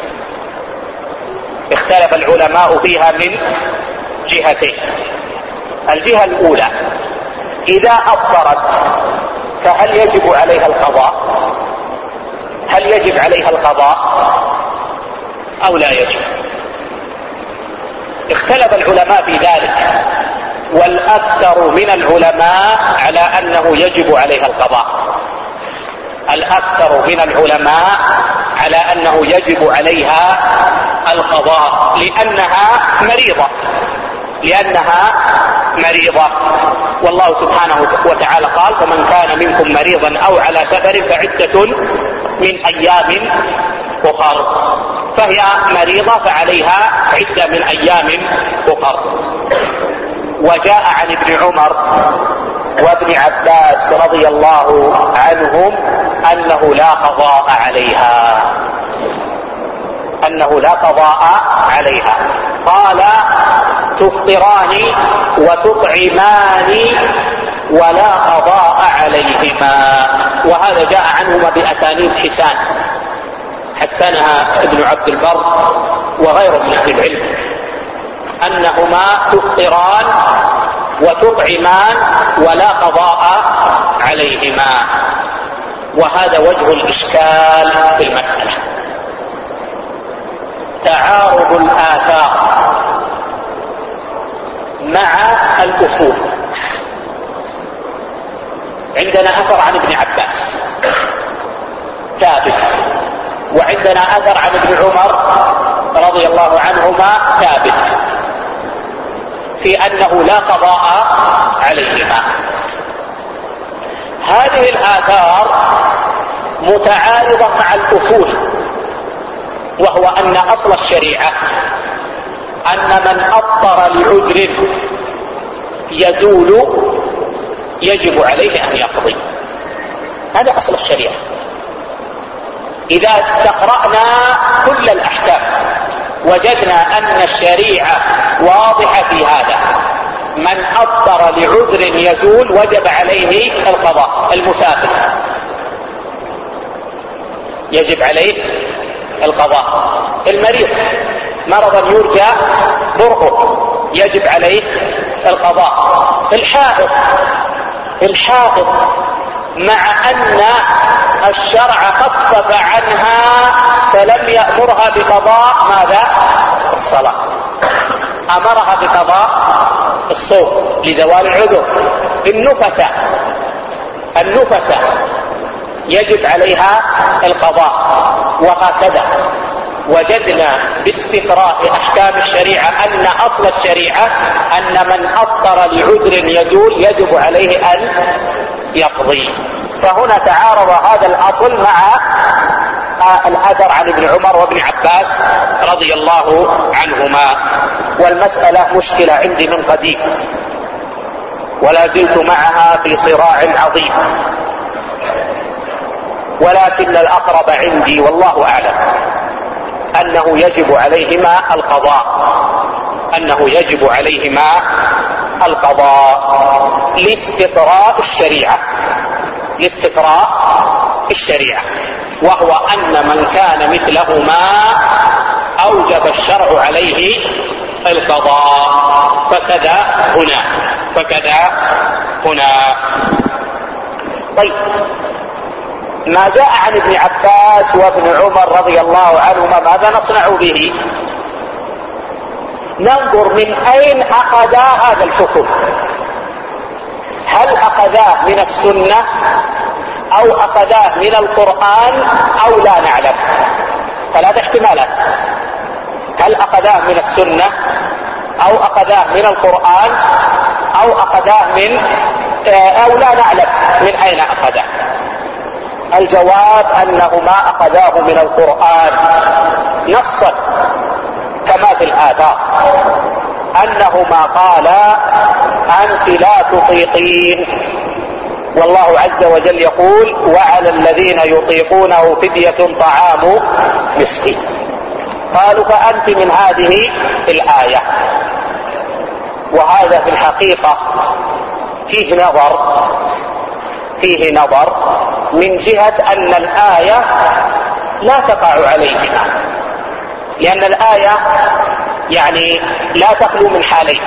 اختلف العلماء فيها من جهتين الجهة الأولى: إذا أفطرت فهل يجب عليها القضاء؟ هل يجب عليها القضاء أو لا يجب؟ اختلف العلماء في ذلك، والأكثر من العلماء على أنه يجب عليها القضاء. الأكثر من العلماء على أنه يجب عليها القضاء لأنها مريضة لأنها مريضة والله سبحانه وتعالى قال: فمن كان منكم مريضا أو على سفر فعدة من أيام أخر، فهي مريضة فعليها عدة من أيام أخر. وجاء عن ابن عمر وابن عباس رضي الله عنهم أنه لا قضاء عليها أنه لا قضاء عليها قال: تفطران وتطعمان ولا قضاء عليهما. وهذا جاء عنهما بأسانيد حسان حسنها ابن عبد البر وغيره من أهل العلم، أنهما تفطران وتطعمان ولا قضاء عليهما. وهذا وجه الإشكال في المسألة: تعارض الآثار مع الأصول. عندنا أثر عن ابن عباس ثابت، وعندنا أثر عن ابن عمر رضي الله عنهما ثابت في أنه لا قضاء عليهما. هذه الآثار متعارضة مع الأصول، وهو أن أصل الشريعة أن من أفطر لعذر يزول يجب عليه أن يقضي. هذا أصل الشريعة. إذا استقرأنا كل الأحكام وجدنا أن الشريعة واضحة في هذا. من أفطر لعذر يزول وجب عليه القضاء. المسافر يجب عليه القضاء. المريض مرضا يرجى برؤه يجب عليه القضاء. الحائض الحائض مع أن الشرع خفف عنها فلم يأمرها بقضاء ماذا؟ الصلاة. أمرها بقضاء الصوم لزوال العذر. النفسة النفسة يجب عليها القضاء. وهكذا وجدنا باستقراء أحكام الشريعة أن أصل الشريعة أن من أفطر لعذر يزول يجب عليه أن يقضي. فهنا تعارض هذا الأصل مع الأثر عن ابن عمر وابن عباس رضي الله عنهما. والمسألة مشكلة عندي من قديم ولا زلت معها في صراع عظيم، ولكن الأقرب عندي والله أعلم أنه يجب عليهما القضاء أنه يجب عليهما القضاء لاستقراء الشريعة لاستقراء الشريعة وهو أن من كان مثلهما أوجب الشرع عليه القضاء. فكذا هنا فكذا هنا. طيب، ما جاء عن ابن عباس وابن عمر رضي الله عنهما ماذا نصنع به؟ ننظر من أين أخذا هذا الحكم. هل أخذاه من السنة أو أخذاه من القرآن أو لا نعلم. ثلاث احتمالات: هل أخذاه من السنة أو أخذاه من القرآن أو أخذاه من أو لا نعلم من أين أخذاه. الجواب أنه ما أخذاه من القرآن نصا كما في الآثار أنهما قالا أنت لا تطيقين، والله عز وجل يقول وعلى الذين يطيقونه فدية طعام مسكين. قالوا فأنت من هذه الآية. وهذا في الحقيقة فيه نظر فيه نظر من جهة أن الآية لا تقع عليهما، لأن الآية يعني لا تخلو من حالين: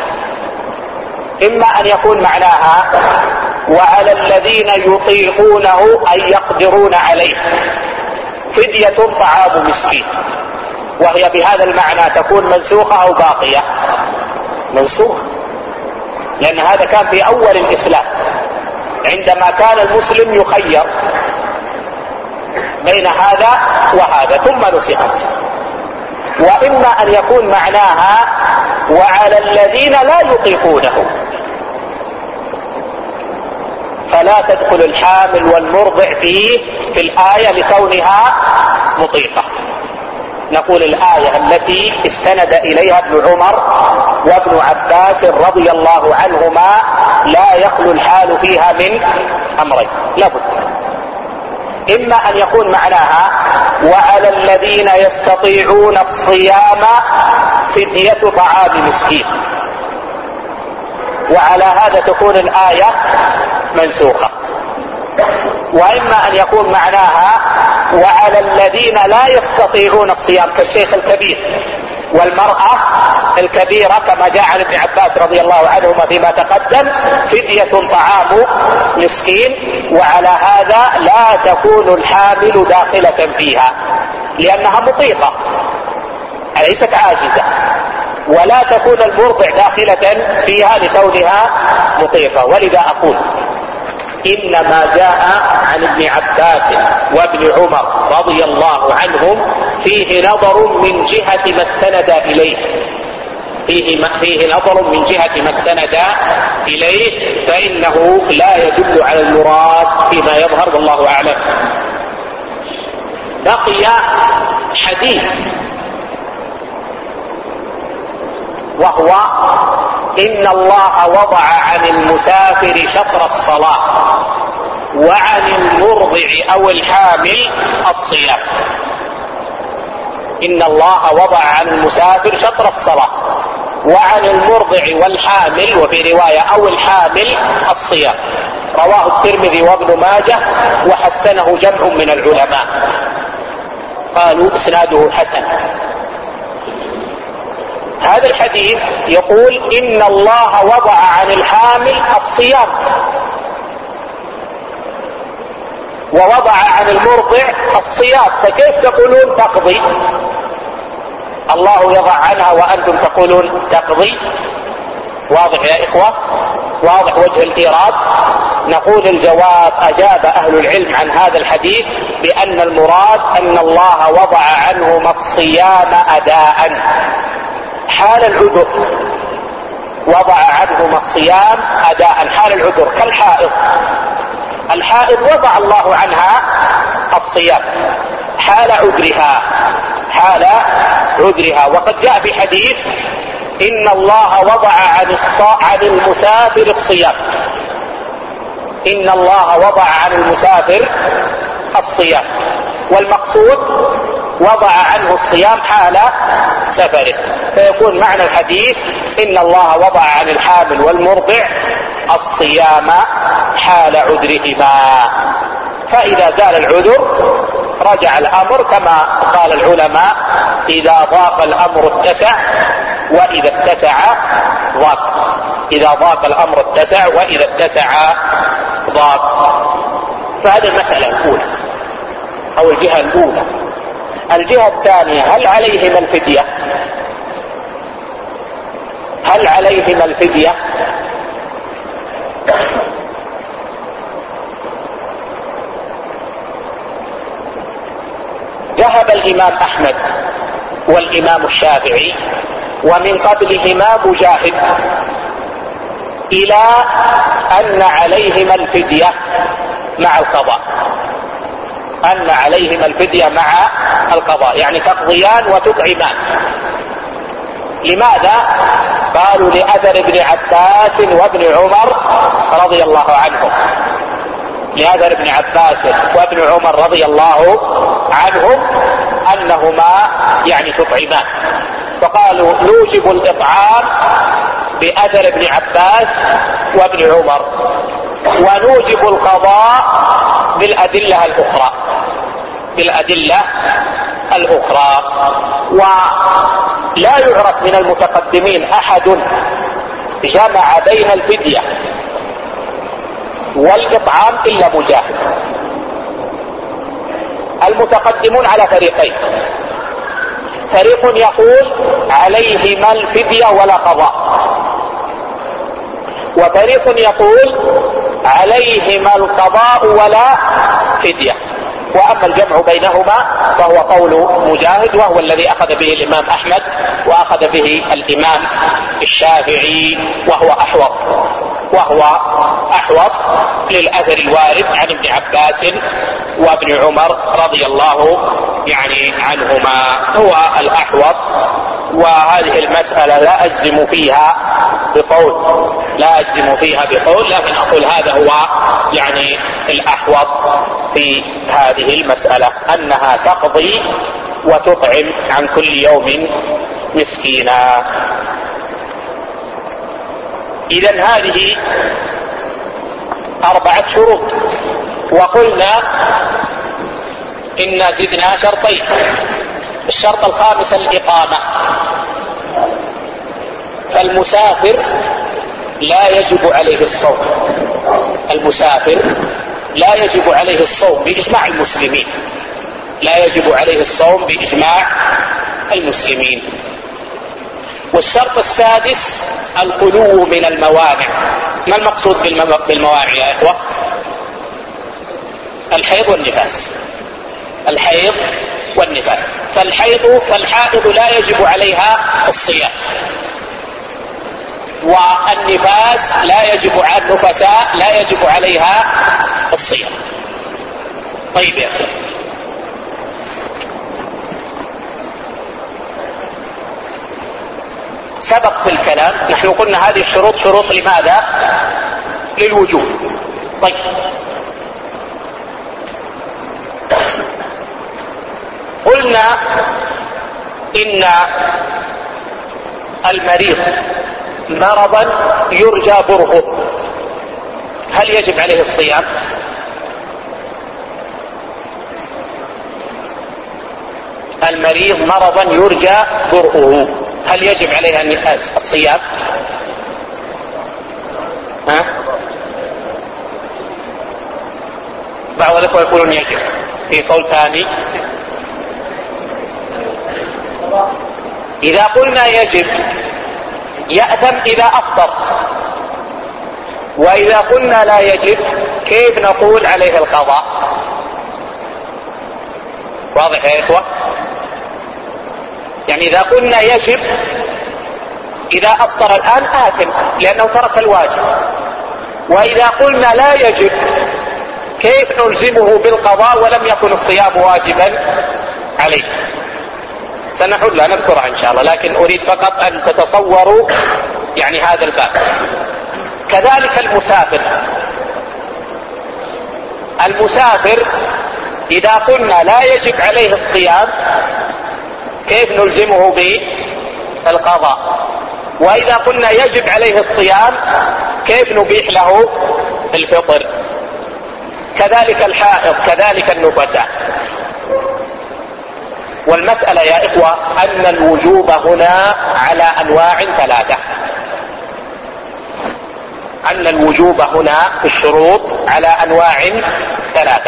إما أن يكون معناها وعلى الذين يطيقونه أي يقدرون عليه فدية طعام مسكين، وهي بهذا المعنى تكون منسوخة أو باقية. منسوخ، لأن هذا كان في أول الإسلام عندما كان المسلم يخير بين هذا وهذا ثم نسخت. وإما أن يكون معناها وعلى الذين لا يطيقونه، فلا تدخل الحامل والمرضع فيه في الآية لكونها مطيقة. نقول الآية التي استند إليها ابن عمر وابن عباس رضي الله عنهما لا يخلو الحال فيها من أمرين لابد: إما أن يكون معناها وعلى الذين يستطيعون الصيام فدية طعام مسكين، وعلى هذا تكون الآية منسوخة. وإما أن يكون معناها وعلى الذين لا يستطيعون الصيام كالشيخ الكبير والمرأة الكبيرة كما جاء عن ابن عباس رضي الله عنهما فيما تقدم فدية طعام مسكين، وعلى هذا لا تكون الحامل داخلة فيها لأنها مطيقة أليست عاجزة، ولا تكون المرضع داخلة فيها لكونها مطيقة. ولذا أقول إنما جاء عن ابن عباس وابن عمر رضي الله عنهم فيه نظر من جهة ما استند إليه فيه, فيه نظر من جهة ما استند إليه فإنه لا يدل على المراد فيما يظهر والله أعلم. بقي حديث وهو إن الله وضع عن المسافر شطر الصلاة وعن المرضع أو الحامل الصيام. إن الله وضع عن المسافر شطر الصلاة وعن المرضع والحامل، وفي رواية أو الحامل، الصيام. رواه الترمذي وابن ماجه وحسنه جمع من العلماء، قالوا إسناده حسن. هذا الحديث يقول إن الله وضع عن الحامل الصيام ووضع عن المرضع الصيام، فكيف تقولون تقضي؟ الله يضع عنها وأنتم تقولون تقضي. واضح يا إخوة؟ واضح وجه الإيراد؟ نقول الجواب: أجاب أهل العلم عن هذا الحديث بأن المراد أن الله وضع عنهما الصيام أداء حال العذر، وضع عنهما الصيام أداء حال العذر، كالحائض. الحائض وضع الله عنها الصيام حال عذرها، حال عذرها. وقد جاء في حديث إن الله وضع عن, عن المسافر الصيام. إن الله وضع عن المسافر الصيام، والمقصود وضع عنه الصيام حال سفره، فيكون معنى الحديث إن الله وضع عن الحامل والمرضع الصيام حال عذرهما. فإذا زال العذر رجع الأمر، كما قال العلماء: إذا ضاق الأمر اتسع، وإذا اتسع ضاق. إذا ضاق الأمر اتسع، وإذا اتسع ضاق. فهذه المسألة الأولى أو الجهة الأولى. الجهة الثانية: هل عليهما الفدية؟ هل عليهما الفدية؟ ذهب الإمام أحمد والإمام الشافعي ومن قبلهما مجاهد إلى أن عليهما الفدية مع القضاء، أن عليهما الفدية مع القضاء، يعني تقضيان وتطعمان. لماذا؟ قالوا: لأثر ابن عباس وابن عمر رضي الله عنهم. لأثر ابن عباس وابن عمر رضي الله عنهم أنهما يعني تطعمان، فقالوا نوجب الإطعام بأثر ابن عباس وابن عمر، ونوجب القضاء بالأدلة الأخرى بالأدلة الأخرى. ولا يعرف من المتقدمين أحد جمع بين الفدية والإطعام إلا مجاهد. المتقدمون على فريقين: فريق يقول عليهما الفدية ولا قضاء، وفريق يقول عليهما القضاء ولا فدية. وأما الجمع بينهما فهو قول مجاهد، وهو الذي أخذ به الإمام أحمد وأخذ به الإمام الشافعي، وهو أحوط وهو أحوط للأثر الوارد عن ابن عباس وابن عمر رضي الله يعني عنهما، هو الأحوط. وهذه المسألة لا أجزم فيها بقول لا أجزم فيها بقول لكن أقول هذا هو يعني الأحوط في هذه المسألة، أنها تقضي وتطعم عن كل يوم مسكينا. إذن هذه أربعة شروط، وقلنا إن زدنا شرطين. الشرط الخامس الإقامة، فالمسافر لا يجب عليه الصوم. المسافر لا يجب عليه الصوم بإجماع المسلمين، لا يجب عليه الصوم بإجماع المسلمين. والشرط السادس الخلو من الموانع. ما المقصود بالموانع يا إخوة؟ الحيض والنفاس. الحيض والنفاس. فالحيض فالحائض لا يجب عليها الصيام، والنفاس لا يجب على النفساء لا يجب عليها الصيام. طيب يا أخي، سبق في الكلام، نحن قلنا قلنا هذه الشروط شروط لماذا؟ للوجوب. طيب قلنا إن المريض مرضا يرجى برؤه، هل يجب عليه الصيام؟ المريض مرضا يرجى برؤه هل يجب عليه أن الصيام؟ ها؟ بعض الأخوة يقولون يجب، في قول ثاني إذا قلنا يجب يأثم إذا أفطر، وإذا قلنا لا يجب كيف نقول عليه القضاء؟ واضح يا إخوة؟ يعني إذا قلنا يجب إذا أفطر الآن آثم لأنه ترك الواجب، وإذا قلنا لا يجب كيف نلزمه بالقضاء ولم يكن الصيام واجبا عليه؟ سنحلها نذكرها إن شاء الله، لكن أريد فقط أن تتصوروا يعني هذا الباب. كذلك المسافر، المسافر إذا قلنا لا يجب عليه الصيام كيف نلزمه بالقضاء؟ وإذا قلنا يجب عليه الصيام كيف نبيح له الفطر؟ كذلك الحائض، كذلك النفساء. والمسألة يا إخوة أن الوجوب هنا على أنواع ثلاثة، أن الوجوب هنا في الشروط على أنواع ثلاثة: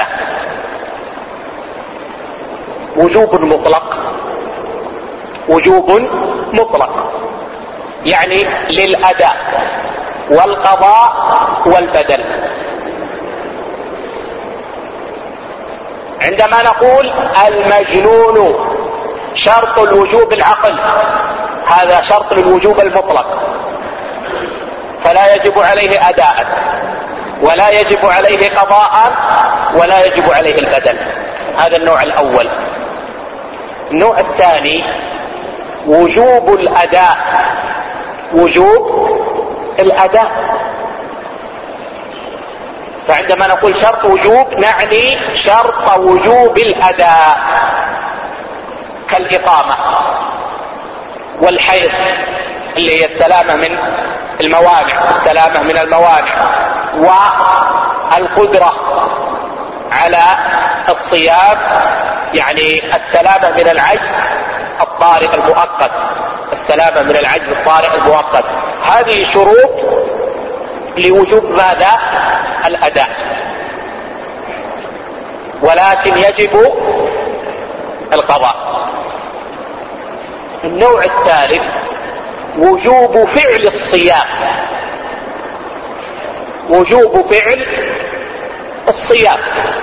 وجوب مطلق، وجوب مطلق يعني للأداء والقضاء والبدل. عندما نقول المجنون شرط الوجوب العقل، هذا شرط الوجوب المطلق، فلا يجب عليه أداء ولا يجب عليه قضاء ولا يجب عليه البدل. هذا النوع الأول. النوع الثاني وجوب الأداء، وجوب الأداء. فعندما نقول شرط وجوب نعني شرط وجوب الأداء كالإقامة والحيض اللي هي السلامة من الموانع، السلامة من الموانع، والقدرة على الصيام يعني السلامة من العجز الطارئ المؤقت، السلامة من العجز الطارئ المؤقت. هذه شروط لوجوب ماذا؟ الأداء، ولكن يجب القضاء. النوع الثالث وجوب فعل الصيام، وجوب فعل الصيام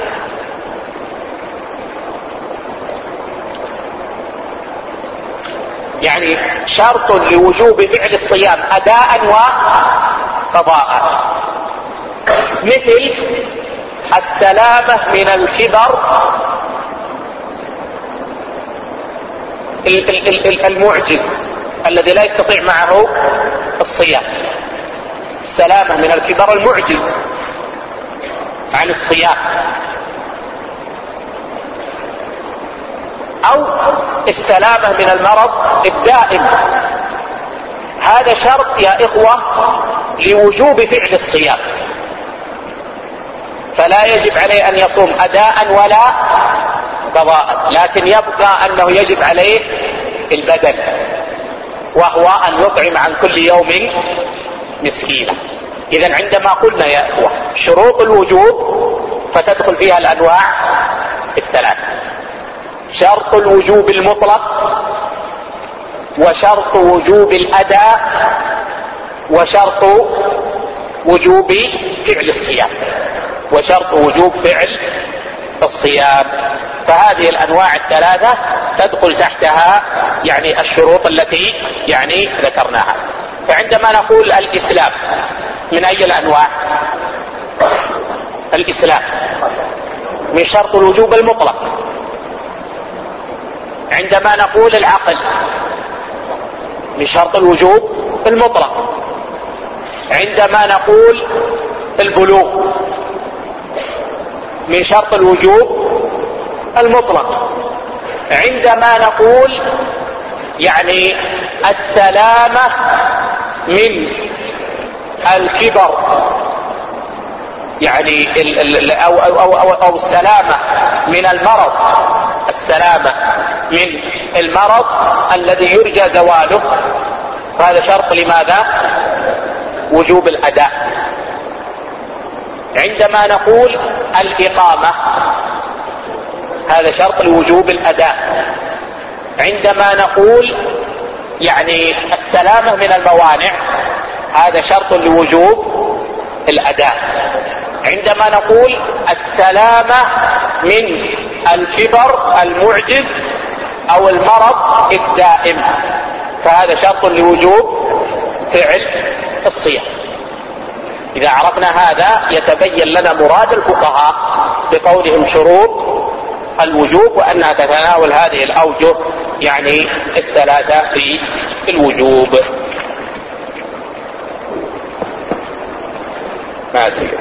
يعني شرط لوجوب فعل الصيام أداء وقضاء، مثل السلامة من الكبر المعجز الذي لا يستطيع معه الصيام، السلامة من الكبر المعجز عن الصيام، أو السلامة من المرض الدائم. هذا شرط يا إخوة لوجوب فعل الصيام، فلا يجب عليه أن يصوم أداء ولا قضاء، لكن يبقى أنه يجب عليه البدل، وهو أن يطعم عن كل يوم مسكينا. إذن عندما قلنا يا إخوة شروط الوجوب فتدخل فيها الأنواع الثلاث: شرط الوجوب المطلق، وشرط وجوب الأداء، وشرط وجوب فعل الصيام، وشرط وجوب فعل الصيام. فهذه الأنواع الثلاثة تدخل تحتها يعني الشروط التي يعني ذكرناها. فعندما نقول الإسلام من أي الأنواع؟ الإسلام من شرط الوجوب المطلق. عندما نقول العقل من شرط الوجوب المطلق. عندما نقول البلوغ من شرط الوجوب المطلق. عندما نقول يعني السلامة من الكبر يعني ال ال أو, أو, أو, أو, أو السلامة من المرض، السلامة من المرض الذي يرجى زواله، هذا شرط لماذا؟ وجوب الأداء. عندما نقول الإقامة هذا شرط لوجوب الأداء. عندما نقول يعني السلامة من الموانع هذا شرط لوجوب الأداء. عندما نقول السلامة من الكبر المعجز أو المرض الدائم فهذا شرط لوجوب فعل الصيام. إذا عرفنا هذا يتبين لنا مراد الفقهاء بقولهم شروط الوجوب، وأنها تتناول هذه الأوجه يعني الثلاثة في الوجوب. ما أدري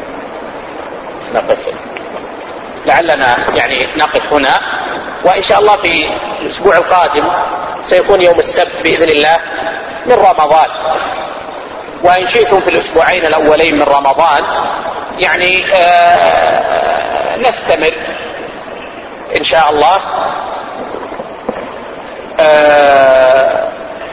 نقف، لعلنا يعني نقف هنا، وإن شاء الله في الأسبوع القادم سيكون يوم السبت بإذن الله من رمضان، وإن شئتم في الأسبوعين الأولين من رمضان يعني آه نستمر إن شاء الله آه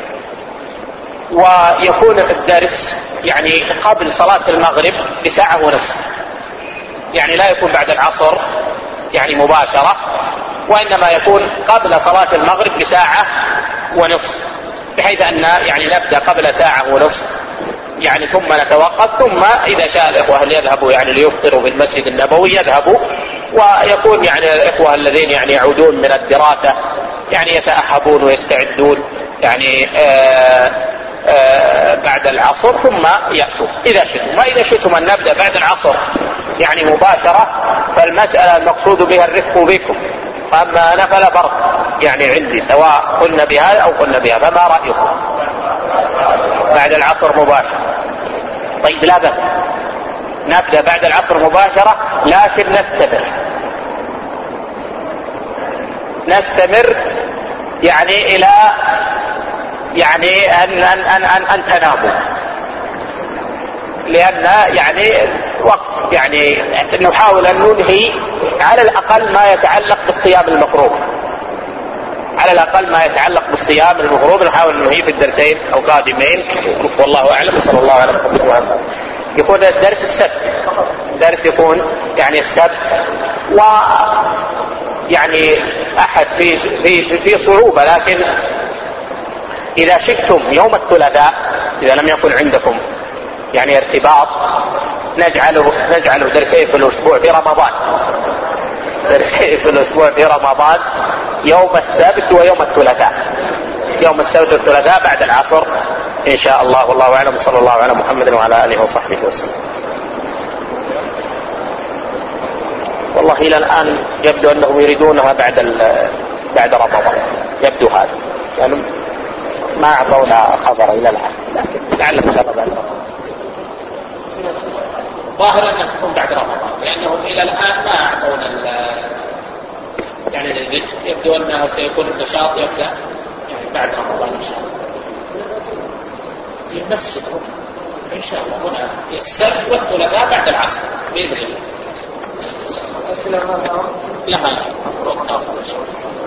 ويكون الدرس يعني قبل صلاة المغرب بساعة ونصف، يعني لا يكون بعد العصر يعني مباشرة، وإنما يكون قبل صلاة المغرب بساعة ونصف، بحيث أن يعني نبدأ قبل ساعة ونصف يعني ثم نتوقف، ثم إذا شاء الإخوة اللي يذهبوا يعني ليفطروا في المسجد النبوي يذهبوا، ويكون يعني الإخوة الذين يعني يعودون من الدراسة يعني يتأهبون ويستعدون يعني آآ آآ بعد العصر ثم يأتوا إذا شئتم. وإذا شئتم أن نبدأ بعد العصر يعني مباشرة فالمسألة المقصود بها الرفق بكم، أما أنا فلا فرق يعني عندي سواء قلنا بهذا أو قلنا بهذا، فما رأيكم؟ بعد العصر مباشرة. طيب لا بأس نبدأ بعد العصر مباشرة، لكن نستمر نستمر يعني إلى يعني أن أن أن أن, أن تناموا، لأن يعني وقت يعني نحاول أن ننهي على الأقل ما يتعلق بالصيام المفروض، على الأقل ما يتعلق بالصيام المفروض نحاول أن ننهي في الدرسين القادمين، والله أعلم. صلى الله عليه وسلم. يكون الدرس السبت، الدرس يكون يعني السبت، و يعني أحد في في في صعوبة، لكن إذا شئتم يوم الثلاثاء إذا لم يكن عندكم يعني ارتباط نجعله نجعله درسين في الأسبوع في رمضان، درسين في الأسبوع في رمضان، يوم السبت ويوم الثلاثاء، يوم السبت والثلاثاء بعد العصر إن شاء الله. والله أعلم. صلى الله على محمد وعلى آله وصحبه وسلم. والله إلى الآن يبدو أنهم يريدونها بعد بعد رمضان، يبدو هذا يعني ما أعطونا خبر إلى الآن، لكن لعل إن شاء الله بعد رمضان. ظاهر أنها تكون بعد رمضان، لأنهم إلى الآن ما أعطونا يعني يبدو أنه سيكون النشاط يبدأ يعني بعد رمضان إن شاء الله. في المسجد إن شاء الله هنا السبت والثلاثاء بعد العصر بإذن الله. لها وقت آخر إن شاء الله.